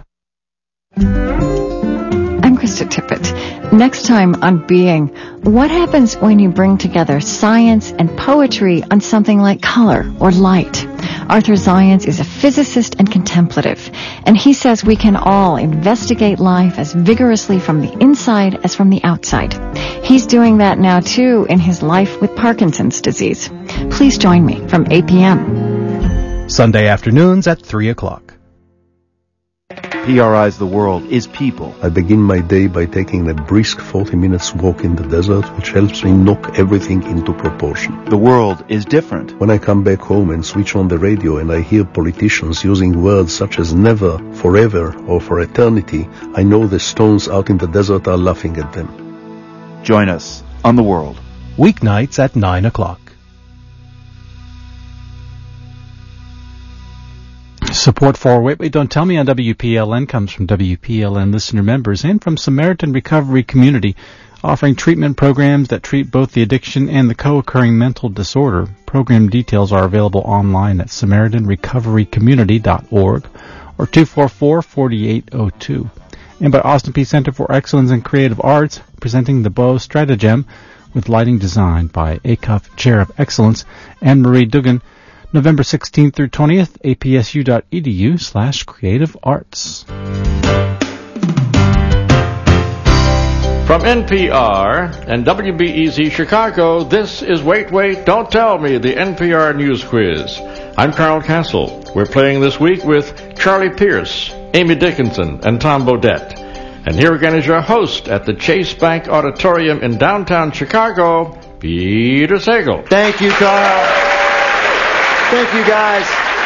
Speaker 5: I'm Krista Tippett. Next time on Being, what happens when you bring together science and poetry on something like color or light? Arthur Zients is a physicist and contemplative, and he says we can all investigate life as vigorously from the inside as from the outside. He's doing that now, too, in his Life with Parkinson's Disease. Please join me from eight p.m.
Speaker 1: Sunday afternoons at three o'clock.
Speaker 12: P R I's The World is people.
Speaker 13: I begin my day by taking a brisk forty minutes walk in the desert, which helps me knock everything into proportion.
Speaker 12: The world is different.
Speaker 13: When I come back home and switch on the radio and I hear politicians using words such as never, forever, or for eternity, I know the stones out in the desert are laughing at them.
Speaker 12: Join us on The World.
Speaker 1: Weeknights at nine o'clock.
Speaker 2: Support for Wait, Wait, Don't Tell Me on W P L N comes from W P L N listener members and from Samaritan Recovery Community, offering treatment programs that treat both the addiction and the co-occurring mental disorder. Program details are available online at samaritan recovery community dot org or two four four, four eight zero two. And by Austin Peay Center for Excellence in Creative Arts, presenting the Beau Stratagem with lighting design by Acuff Chair of Excellence, Anne-Marie Dugan, November sixteenth through twentieth, A P S U dot E D U slash creative arts.
Speaker 3: From N P R and W B E Z Chicago, this is Wait, Wait, Don't Tell Me, the N P R News Quiz. I'm Carl Castle. We're playing this week with Charlie Pierce, Amy Dickinson, and Tom Bodette. And here again is your host at the Chase Bank Auditorium in downtown Chicago, Peter Sagal.
Speaker 4: Thank you, Carl. Thank you, guys.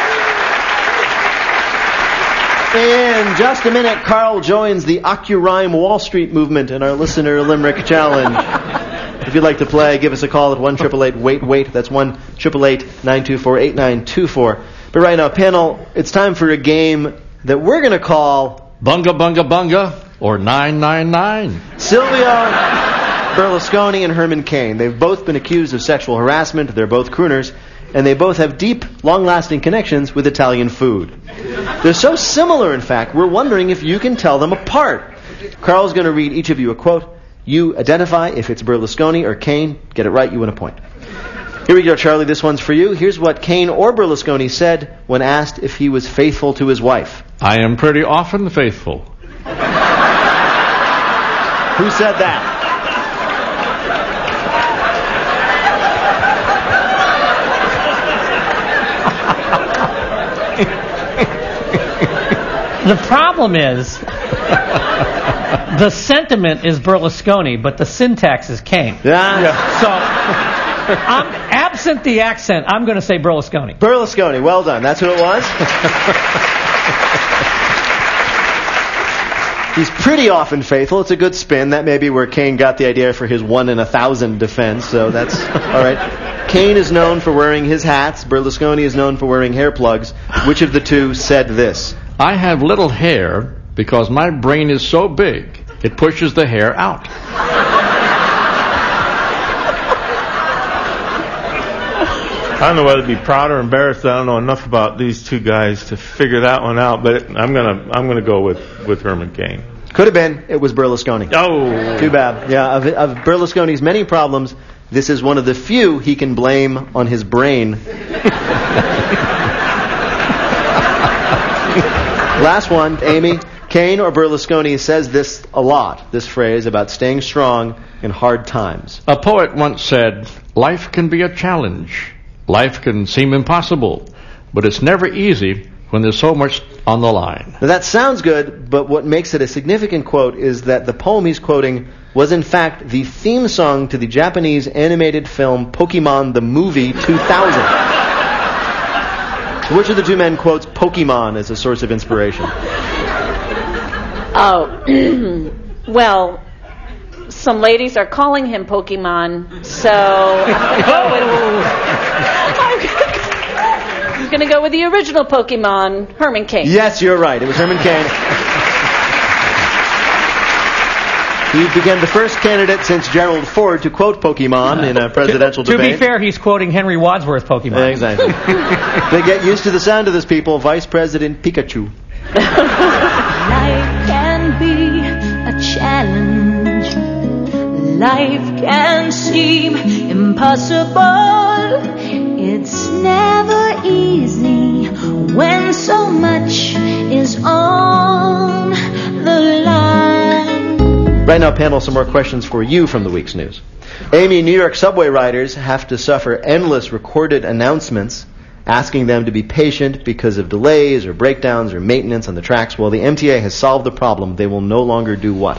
Speaker 4: In just a minute, Carl joins the OccuRhyme Wall Street movement in our Listener Limerick Challenge. If you'd like to play, give us a call at one eight eight eight, wait, wait. That's one eight eight eight, nine two four, eight nine two four. But right now, panel, it's time for a game that we're going to call
Speaker 3: Bunga Bunga Bunga or nine nine nine.
Speaker 4: Silvio Berlusconi and Herman Cain. They've both been accused of sexual harassment. They're both crooners. And they both have deep, long-lasting connections with Italian food. They're so similar, in fact, we're wondering if you can tell them apart. Carl's going to read each of you a quote. You identify if it's Berlusconi or Cain. Get it right, you win a point. Here we go, Charlie. This one's for you. Here's what Cain or Berlusconi said when asked if he was faithful to his wife.
Speaker 3: I am pretty often faithful.
Speaker 4: Who said that?
Speaker 19: The problem is, the sentiment is Berlusconi, but the syntax is Cain.
Speaker 4: Yeah.
Speaker 19: yeah. So, I'm absent the accent, I'm going to say Berlusconi.
Speaker 4: Berlusconi, well done. That's who it was? He's pretty often faithful. It's a good spin. That may be where Cain got the idea for his one in a thousand defense, so that's all right. Cain is known for wearing his hats. Berlusconi is known for wearing hair plugs. Which of the two said this?
Speaker 3: I have little hair because my brain is so big, it pushes the hair out.
Speaker 18: I don't know whether to be proud or embarrassed. I don't know enough about these two guys to figure that one out, but I'm gonna I'm gonna go with, with Herman Cain.
Speaker 4: Could have been. It was Berlusconi.
Speaker 18: Oh,
Speaker 4: too bad. Yeah, of, of Berlusconi's many problems, this is one of the few he can blame on his brain. Last one, Amy. Cain or Berlusconi says this a lot, this phrase about staying strong in hard times.
Speaker 3: A poet once said, life can be a challenge. Life can seem impossible, but it's never easy when there's so much on the line.
Speaker 4: Now that sounds good, but what makes it a significant quote is that the poem he's quoting was in fact the theme song to the Japanese animated film Pokemon the Movie two thousand. Which of the two men quotes Pokemon as a source of inspiration?
Speaker 7: Oh, well, some ladies are calling him Pokemon, so I'm going to go with, I'm going to go with the original Pokemon, Herman Cain.
Speaker 4: Yes, you're right. It was Herman Cain. He became the first candidate since Gerald Ford to quote Pokemon in a presidential
Speaker 19: to,
Speaker 4: debate.
Speaker 19: To be fair, he's quoting Henry Wadsworth Pokemon.
Speaker 4: Exactly. They get used to the sound of this, people. Vice President Pikachu.
Speaker 22: Life can be a challenge. Life can seem impossible. It's never easy when so much is on the line.
Speaker 4: Right now, panel, some more questions for you from the week's news. Amy, New York subway riders have to suffer endless recorded announcements asking them to be patient because of delays or breakdowns or maintenance on the tracks. Well, the M T A has solved the problem. They will no longer do what?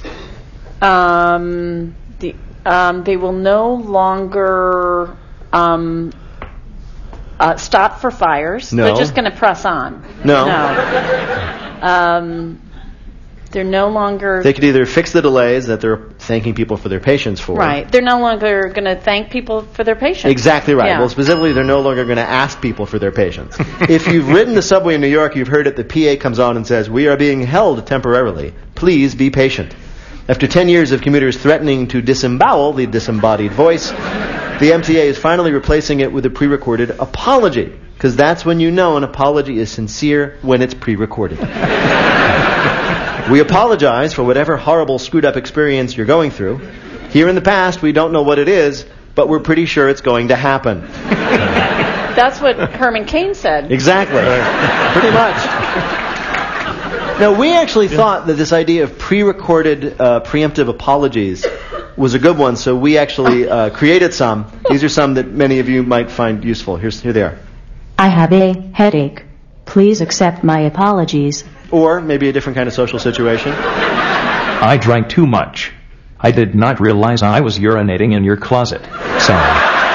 Speaker 7: Um, the, um, they will no longer um, uh, stop for fires.
Speaker 4: No.
Speaker 7: They're just going to press on.
Speaker 4: No.
Speaker 7: No. Um, they're no longer...
Speaker 4: They could either fix the delays that they're thanking people for their patience for.
Speaker 7: Right. They're no longer going to thank people for their patience.
Speaker 4: Exactly right.
Speaker 7: Yeah.
Speaker 4: Well, specifically, they're no longer going to ask people for their patience. If you've ridden the subway in New York, you've heard it, the P A comes on and says, "We are being held temporarily. Please be patient." After ten years of commuters threatening to disembowel the disembodied voice, the M T A is finally replacing it with a pre-recorded apology, because that's when you know an apology is sincere, when it's pre-recorded. "We apologize for whatever horrible screwed-up experience you're going through. Here in the past, we don't know what it is, but we're pretty sure it's going to happen."
Speaker 7: That's what Herman Cain said.
Speaker 4: Exactly. Pretty much. Now, we actually thought that this idea of pre-recorded uh, preemptive apologies was a good one, so we actually uh, created some. These are some that many of you might find useful. Here's, here they are.
Speaker 14: "I have a headache. Please accept my apologies."
Speaker 4: Or maybe a different kind of social situation.
Speaker 15: "I drank too much. I did not realize I was urinating in your closet. Sorry."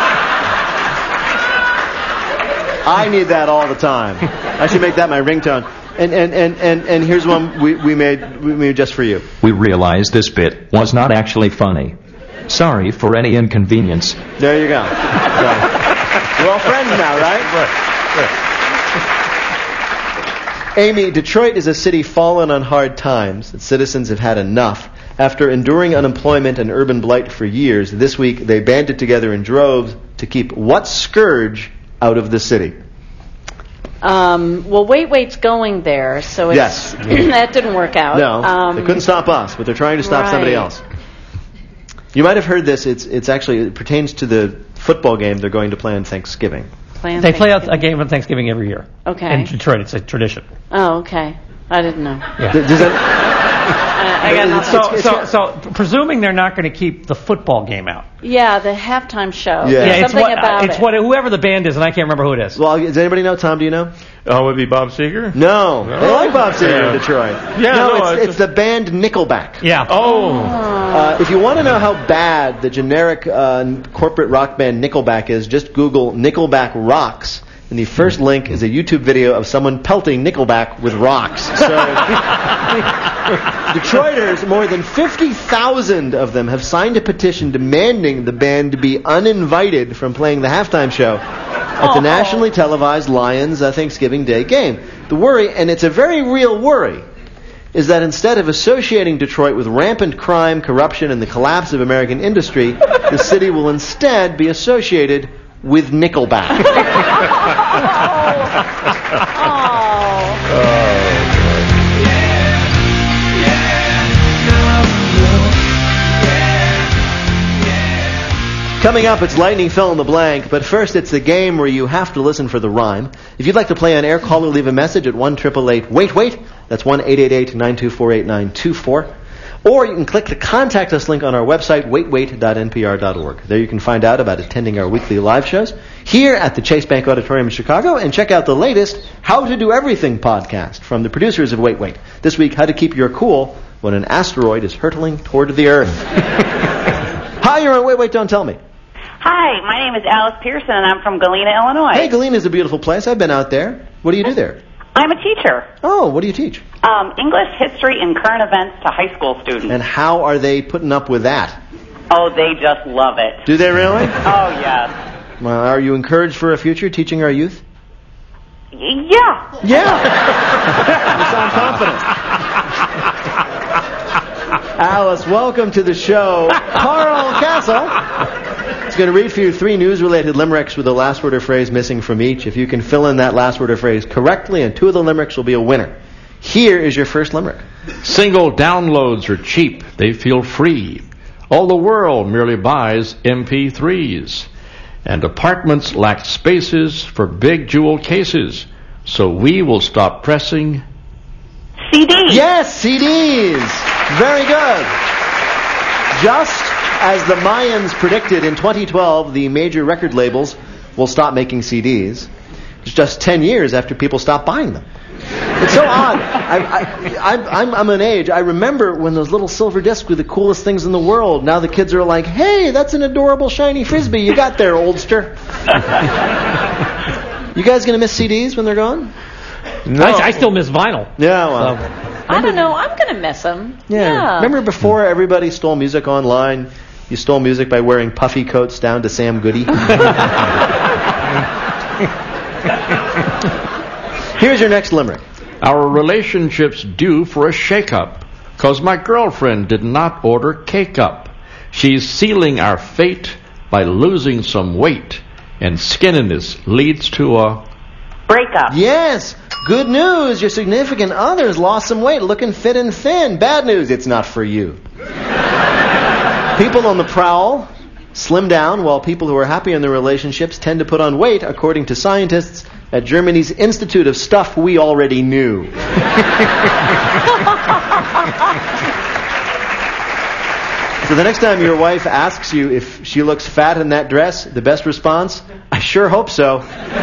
Speaker 4: I need that all the time. I should make that my ringtone. And and, and, and, and here's one we, we made we made just for you.
Speaker 15: "We realized this bit was not actually funny. Sorry for any inconvenience."
Speaker 4: There you go. So, we're all friends now, right? Amy, Detroit is a city fallen on hard times. Its citizens have had enough. After enduring unemployment and urban blight for years, this week they banded together in droves to keep what scourge out of the city?
Speaker 7: Um, well, Wait Wait's going there, so it's,
Speaker 4: Yes.
Speaker 7: that didn't work out.
Speaker 4: No,
Speaker 7: um,
Speaker 4: they couldn't stop us, but they're trying to stop
Speaker 7: right.
Speaker 4: somebody else. You might have heard this. It's it's actually it pertains to the football game they're going to play on Thanksgiving.
Speaker 7: Plan
Speaker 19: They play out a game on Thanksgiving every year.
Speaker 7: Okay.
Speaker 19: In Detroit, it's a tradition.
Speaker 7: Oh, okay. I didn't know.
Speaker 19: Yeah.
Speaker 4: Does that,
Speaker 7: I, I got nothing.
Speaker 19: So, so, so, presuming they're not going to keep the football game out.
Speaker 7: Yeah, the halftime show.
Speaker 4: Yeah.
Speaker 7: There's
Speaker 19: it's
Speaker 7: something
Speaker 19: what,
Speaker 7: about
Speaker 19: it's
Speaker 7: it.
Speaker 19: what whoever the band is, and I can't remember who it is.
Speaker 4: well, does anybody know? Tom, do you know?
Speaker 18: Oh, would it be Bob Seger?
Speaker 4: No, they like Bob Seger
Speaker 18: Yeah.
Speaker 4: in Detroit.
Speaker 18: Yeah,
Speaker 4: no,
Speaker 18: no,
Speaker 4: it's,
Speaker 18: it's
Speaker 4: it's the band Nickelback.
Speaker 19: Yeah.
Speaker 18: Oh.
Speaker 4: Uh, if you want to know how bad the generic uh, corporate rock band Nickelback is, just Google Nickelback Rocks, and the first link is a YouTube video of someone pelting Nickelback with rocks. So, Detroiters, more than fifty thousand of them, have signed a petition demanding the band to be uninvited from playing the halftime show at the nationally televised Lions uh, Thanksgiving Day game. The worry, and it's a very real worry, is that instead of associating Detroit with rampant crime, corruption, and the collapse of American industry, the city will instead be associated with Nickelback. Coming up, it's Lightning Fill in the Blank, but first it's the game where you have to listen for the rhyme. If you'd like to play on air, call or leave a message at one eight eight eight wait wait. That's one eight eight eight nine two four eight nine two four. Or you can click the Contact Us link on our website, wait wait dot n p r dot org. There you can find out about attending our weekly live shows here at the Chase Bank Auditorium in Chicago, and check out the latest How to Do Everything podcast from the producers of Wait Wait. This week, how to keep your cool when an asteroid is hurtling toward the Earth. Hi, you're on Wait Wait, Don't Tell Me.
Speaker 16: Hi, my name is Alice Pearson, and I'm from Galena, Illinois.
Speaker 4: Hey, Galena is a beautiful place. I've been out there. What do you do there?
Speaker 16: I'm a teacher.
Speaker 4: Oh, what do you teach?
Speaker 16: Um, English, history, and current events to high school students.
Speaker 4: And how are they putting up with that?
Speaker 16: Oh, they just love it.
Speaker 4: Do they really?
Speaker 16: Oh, yes.
Speaker 4: Well, are you encouraged for a future teaching our youth?
Speaker 16: Y- yeah.
Speaker 4: Yeah. You sound confident. Alice, welcome to the show. Carl Castle is going to read for you three news-related limericks with the last word or phrase missing from each. If you can fill in that last word or phrase correctly, and two of the limericks will be a winner. Here is your first limerick.
Speaker 3: Single downloads are cheap. They feel free. All the world merely buys M P threes. And apartments lack spaces for big jewel cases. So we will stop pressing
Speaker 16: C Ds.
Speaker 4: Yes, C Ds. Very good. Just as the Mayans predicted in twenty twelve, the major record labels will stop making C Ds. just ten years after people stopped buying them. It's so odd. I, I, I, I'm, I'm an age. I remember when those little silver discs were the coolest things in the world. Now the kids are like, hey, that's an adorable shiny Frisbee you got there, oldster. You guys going to miss C Ds when they're gone?
Speaker 19: No. I, I still miss vinyl.
Speaker 4: Yeah, well.
Speaker 19: So.
Speaker 7: I don't know. I'm going to miss them.
Speaker 4: Yeah.
Speaker 7: yeah.
Speaker 4: Remember before everybody stole music online? You stole music by wearing puffy coats down to Sam Goody? Here's your next limerick.
Speaker 3: Our relationship's due for a shake-up, 'cause my girlfriend did not order cake-up. She's sealing our fate by losing some weight, and skinniness leads to a...
Speaker 16: breakup.
Speaker 4: Yes! Good news! Your significant other's lost some weight, looking fit and thin. Bad news, it's not for you. People on the prowl slim down, while people who are happy in their relationships tend to put on weight, according to scientists at Germany's Institute of Stuff We Already Knew. So the next time your wife asks you if she looks fat in that dress, the best response, I sure hope so.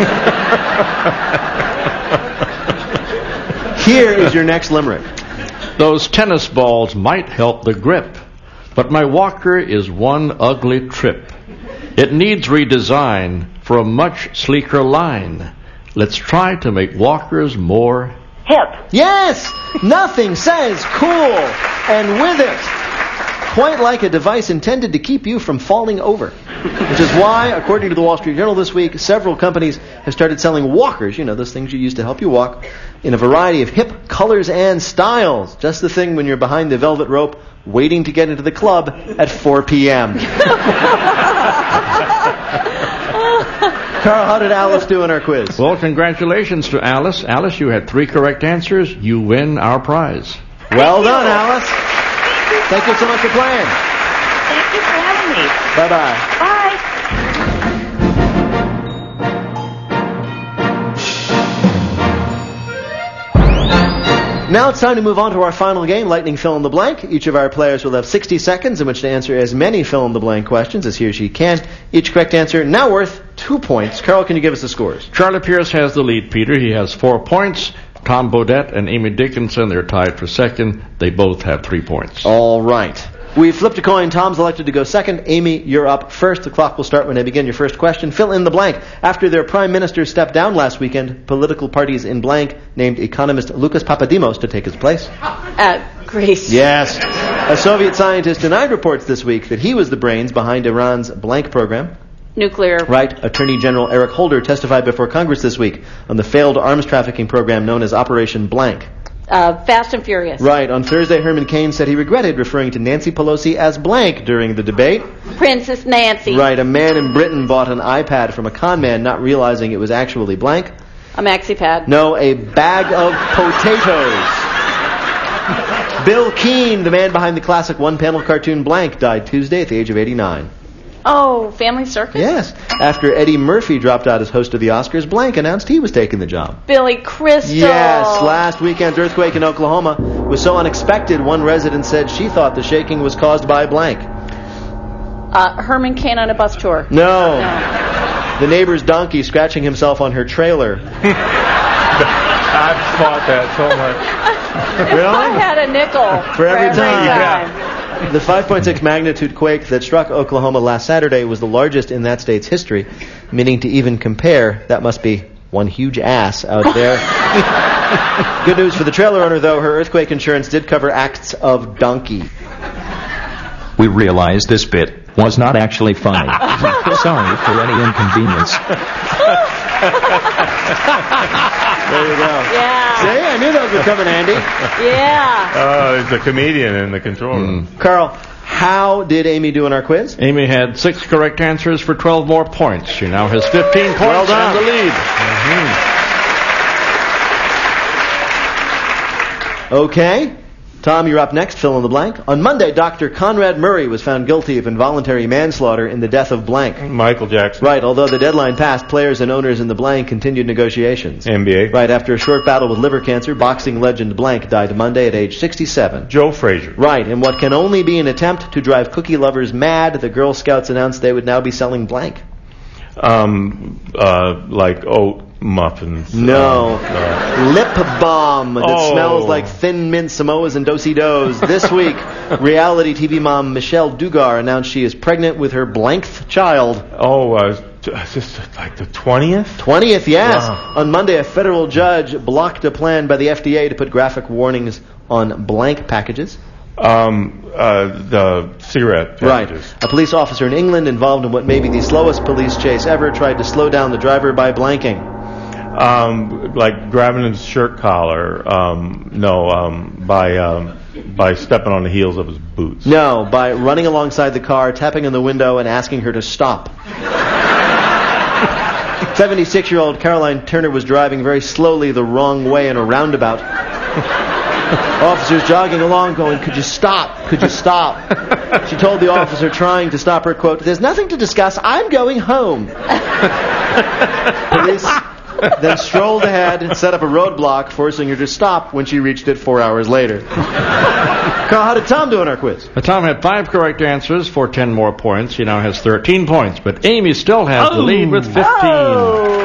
Speaker 4: Here is your next limerick.
Speaker 3: Those tennis balls might help the grip, but my walker is one ugly trip. It needs redesign for a much sleeker line. Let's try to make walkers more
Speaker 16: hip.
Speaker 4: Yes! Nothing says cool, and with it, quite like a device intended to keep you from falling over. Which is why, according to the Wall Street Journal this week, several companies have started selling walkers, you know, those things you use to help you walk, in a variety of hip colors and styles. Just the thing when you're behind the velvet rope, waiting to get into the club at four p.m. Carl, how did Alice do in our quiz?
Speaker 3: Well, congratulations to Alice. Alice, you had three correct answers. You win our prize.
Speaker 4: Well done, Alice. Thank you so much for playing.
Speaker 16: Thank you for having me.
Speaker 4: Bye-bye.
Speaker 16: Bye.
Speaker 4: Now it's time to move on to our final game, Lightning Fill in the Blank. Each of our players will have sixty seconds in which to answer as many fill-in-the-blank questions as he or she can. Each correct answer now worth two points. Carl, can you give us the scores?
Speaker 3: Charlie Pierce has the lead, Peter. He has four points. Tom Bodette and Amy Dickinson, they're tied for second. They both have three points.
Speaker 4: All right. We flipped a coin. Tom's elected to go second. Amy, you're up first. The clock will start when I begin your first question. Fill in the blank. After their prime minister stepped down last weekend, political parties in blank named economist Lucas Papadimos to take his place.
Speaker 7: Uh, Greece.
Speaker 4: Yes. A Soviet scientist denied reports this week that he was the brains behind Iran's blank program.
Speaker 7: Nuclear.
Speaker 4: Right. Attorney General Eric Holder testified before Congress this week on the failed arms trafficking program known as Operation Blank.
Speaker 7: Uh, Fast and Furious.
Speaker 4: Right. On Thursday, Herman Cain said he regretted referring to Nancy Pelosi as blank during the debate.
Speaker 7: Princess Nancy.
Speaker 4: Right. A man in Britain bought an iPad from a con man, not realizing it was actually blank.
Speaker 7: A maxi pad.
Speaker 4: No, a bag of potatoes. Bill Keane, the man behind the classic one-panel cartoon Blank, died Tuesday at the age of eighty-nine.
Speaker 7: Oh, Family Circus?
Speaker 4: Yes. After Eddie Murphy dropped out as host of the Oscars, Blank announced he was taking the job.
Speaker 7: Billy Crystal.
Speaker 4: Yes. Last weekend's earthquake in Oklahoma was so unexpected, one resident said she thought the shaking was caused by Blank.
Speaker 7: Uh, Herman Cain on a bus tour.
Speaker 4: No. no. The neighbor's donkey scratching himself on her trailer.
Speaker 18: I've fought that so much.
Speaker 4: Really?
Speaker 7: I had a nickel
Speaker 4: for every,
Speaker 7: every
Speaker 4: time.
Speaker 7: time.
Speaker 4: Yeah. The five point six magnitude quake that struck Oklahoma last Saturday was the largest in that state's history, meaning to even compare, that must be one huge ass out there. Good news for the trailer owner, though, her earthquake insurance did cover acts of donkey.
Speaker 15: We realize this bit was not actually funny. Sorry for any inconvenience.
Speaker 4: There you go.
Speaker 7: Yeah.
Speaker 4: See, I knew those would come in handy.
Speaker 7: Yeah.
Speaker 18: Oh, it's a comedian in the control room.
Speaker 4: Mm. Carl, how did Amy do in our quiz?
Speaker 3: Amy had six correct answers for twelve more points. She now has fifteen points
Speaker 4: well done.
Speaker 3: and the lead.
Speaker 4: Mm-hmm. Okay. Tom, you're up next. Fill in the blank. On Monday, Doctor Conrad Murray was found guilty of involuntary manslaughter in the death of blank.
Speaker 18: Michael Jackson.
Speaker 4: Right. Although the deadline passed, players and owners in the blank continued negotiations.
Speaker 18: N B A.
Speaker 4: Right. After a short battle with liver cancer, boxing legend blank died Monday at age sixty-seven.
Speaker 18: Joe Frazier.
Speaker 4: Right. In what can only be an attempt to drive cookie lovers mad, the Girl Scouts announced they would now be selling blank.
Speaker 18: Um, uh, like oat muffins.
Speaker 4: No.
Speaker 18: Um, uh,
Speaker 4: Lip balm that
Speaker 18: Oh.
Speaker 4: smells like Thin Mint Samoas and Do-si-dos. This week, reality T V mom Michelle Dugar announced she is pregnant with her blankth child.
Speaker 18: Oh, uh, t- just like the twentieth?
Speaker 4: twentieth, yes.
Speaker 18: Wow.
Speaker 4: On Monday, a federal judge blocked a plan by the F D A to put graphic warnings on blank packages.
Speaker 18: Um, uh, the cigarette packages.
Speaker 4: Right. A police officer in England involved in what may be the slowest police chase ever tried to slow down the driver by blanking.
Speaker 18: Um, like grabbing his shirt collar. Um, no, um, by um, by stepping on the heels of his boots.
Speaker 4: No, by running alongside the car, tapping on the window, and asking her to stop. seventy-six-year-old Caroline Turner was driving very slowly the wrong way in a roundabout. Officers jogging along going, "Could you stop? Could you stop?" She told the officer trying to stop her, quote, "There's nothing to discuss. I'm going home." Police then strolled ahead and set up a roadblock, forcing her to stop when she reached it four hours later. Carl, how did Tom do in our quiz?
Speaker 3: But Tom had five correct answers for ten more points. He now has thirteen points, but Amy still has
Speaker 4: Oh.
Speaker 3: the lead with fifteen.
Speaker 4: Oh.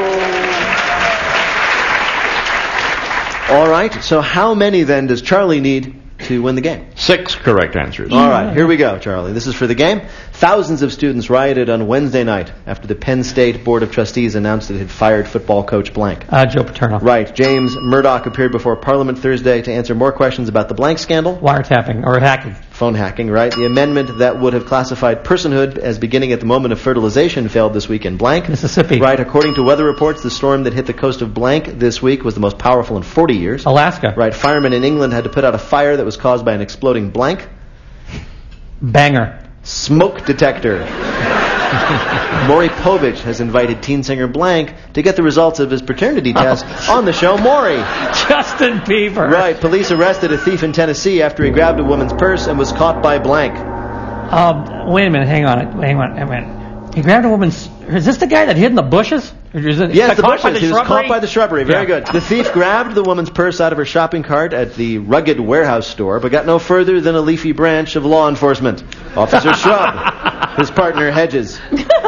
Speaker 4: All right, so how many then does Charlie need to win the game?
Speaker 3: Six correct answers.
Speaker 4: All right, here we go, Charlie. This is for the game. Thousands of students rioted on Wednesday night after the Penn State Board of Trustees announced it had fired football coach blank.
Speaker 19: Uh, Joe Paterno.
Speaker 4: Right. James Murdoch appeared before Parliament Thursday to answer more questions about the blank scandal.
Speaker 19: Wiretapping or hacking.
Speaker 4: Phone hacking, right. The amendment that would have classified personhood as beginning at the moment of fertilization failed this week in blank.
Speaker 19: Mississippi.
Speaker 4: Right. According to weather reports, the storm that hit the coast of blank this week was the most powerful in forty years.
Speaker 19: Alaska.
Speaker 4: Right. Firemen in England had to put out a fire that was caused by an exploding blank.
Speaker 19: Banger.
Speaker 4: Smoke detector. Maury Povich has invited teen singer Blank to get the results of his paternity test on the show Maury.
Speaker 19: Justin Bieber.
Speaker 4: Right. Police arrested a thief in Tennessee after he grabbed a woman's purse and was caught by Blank.
Speaker 19: Um, wait a minute. Hang on. Hang on. Hang on. He grabbed a woman's. Is this the guy that hid in the bushes? Or is it,
Speaker 4: Yes, the
Speaker 19: caught by
Speaker 4: bushes.
Speaker 19: the
Speaker 4: He was
Speaker 19: shrubbery?
Speaker 4: caught by the shrubbery. Very
Speaker 19: Yeah.
Speaker 4: good. The thief grabbed the woman's purse out of her shopping cart at the Rugged Warehouse store, but got no further than a leafy branch of law enforcement. Officer Shrub, his partner Hedges.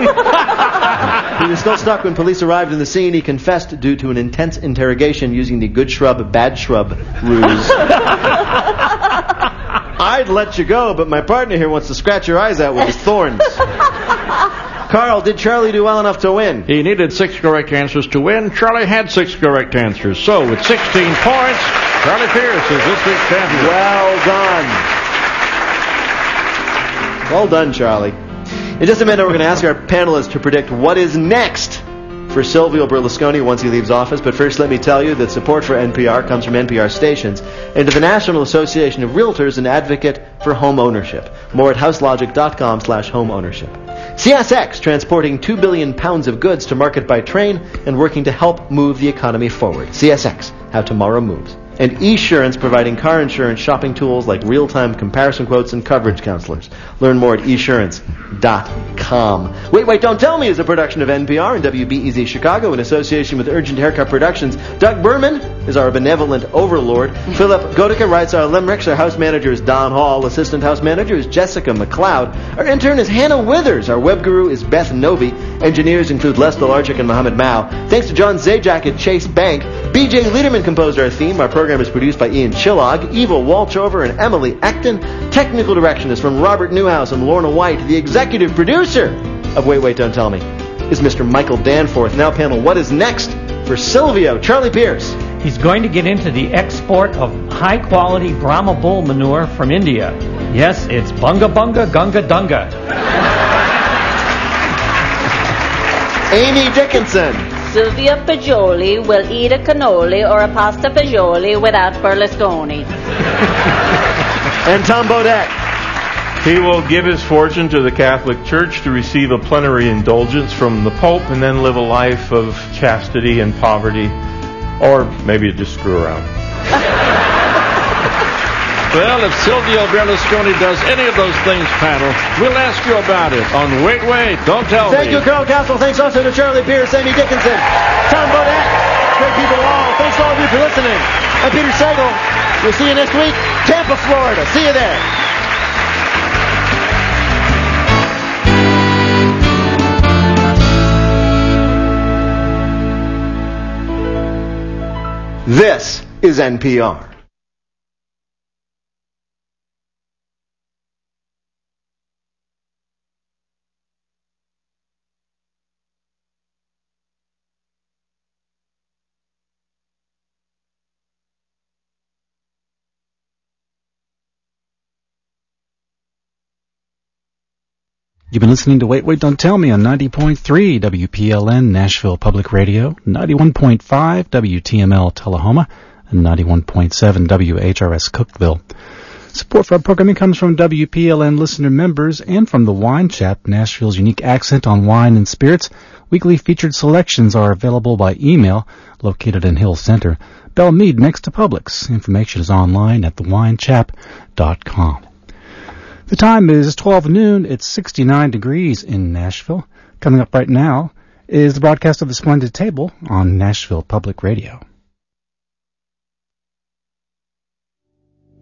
Speaker 4: He was still stuck when police arrived in the scene. He confessed due to an intense interrogation using the good shrub, bad shrub ruse. I'd let you go, but my partner here wants to scratch your eyes out with his thorns. Carl, did Charlie do well enough to win?
Speaker 3: He needed six correct answers to win. Charlie had six correct answers. So with sixteen points, Charlie Pierce is this week's champion.
Speaker 4: Well done. Well done, Charlie. In just a minute, we're going to ask our panelists to predict what is next for Silvio Berlusconi once he leaves office. But first, let me tell you that support for N P R comes from N P R stations and to the National Association of Realtors, an advocate for home ownership. More at houselogic.com slash home ownership. C S X, transporting two billion pounds of goods to market by train and working to help move the economy forward. C S X, how tomorrow moves. And Esurance, providing car insurance shopping tools like real-time comparison quotes and coverage counselors. Learn more at esurance dot com. Wait, Wait, Don't Tell Me is a production of N P R and W B E Z Chicago in association with Urgent Haircut Productions. Doug Berman is our benevolent overlord. Philip Godica writes our limericks. Our house manager is Don Hall. Assistant house manager is Jessica McLeod. Our intern is Hannah Withers. Our web guru is Beth Novi. Engineers include Les Delarczyk and Mohammed Mao. Thanks to John Zajac at Chase Bank. B J Liederman composed our theme. Our program is produced by Ian Chillog, Eva Walchover, and Emily Acton. Technical direction is from Robert Newhouse and Lorna White. The executive producer of Wait, Wait, Don't Tell Me is Mister Michael Danforth. Now, panel, what is next for Silvio? Charlie Pierce.
Speaker 19: He's going to get into the export of high-quality Brahma bull manure from India. Yes, it's bunga bunga gunga dunga.
Speaker 4: Amy Dickinson.
Speaker 16: Sylvia Pajoli will eat a cannoli or a pasta fagioli without Berlusconi.
Speaker 4: And Tom Bodette.
Speaker 18: He will give his fortune to the Catholic Church to receive a plenary indulgence from the Pope and then live a life of chastity and poverty. Or maybe just screw around.
Speaker 3: Well, if Silvio Berlusconi does any of those things, panel, we'll ask you about it on Wait, Wait, Don't Tell
Speaker 4: Thank
Speaker 3: Me.
Speaker 4: you, Carl Castle. Thanks also to Charlie Pierce, Amy Dickinson, Tom Bodette. Great people all. Thanks to all of you for listening. I'm Peter Sagal. We'll see you next week. Tampa, Florida. See you there. This is N P R.
Speaker 2: You've been listening to Wait, Wait, Don't Tell Me on ninety point three W P L N Nashville Public Radio, ninety-one point five W T M L Tullahoma, and ninety-one point seven W H R S Cookeville. Support for our programming comes from W P L N listener members and from the Wine Chap, Nashville's unique accent on wine and spirits. Weekly featured selections are available by email, located in Hill Center, Belle Mead next to Publix. Information is online at the wine chap dot com. The time is twelve noon. It's sixty-nine degrees in Nashville. Coming up right now is the broadcast of the Splendid Table on Nashville Public Radio.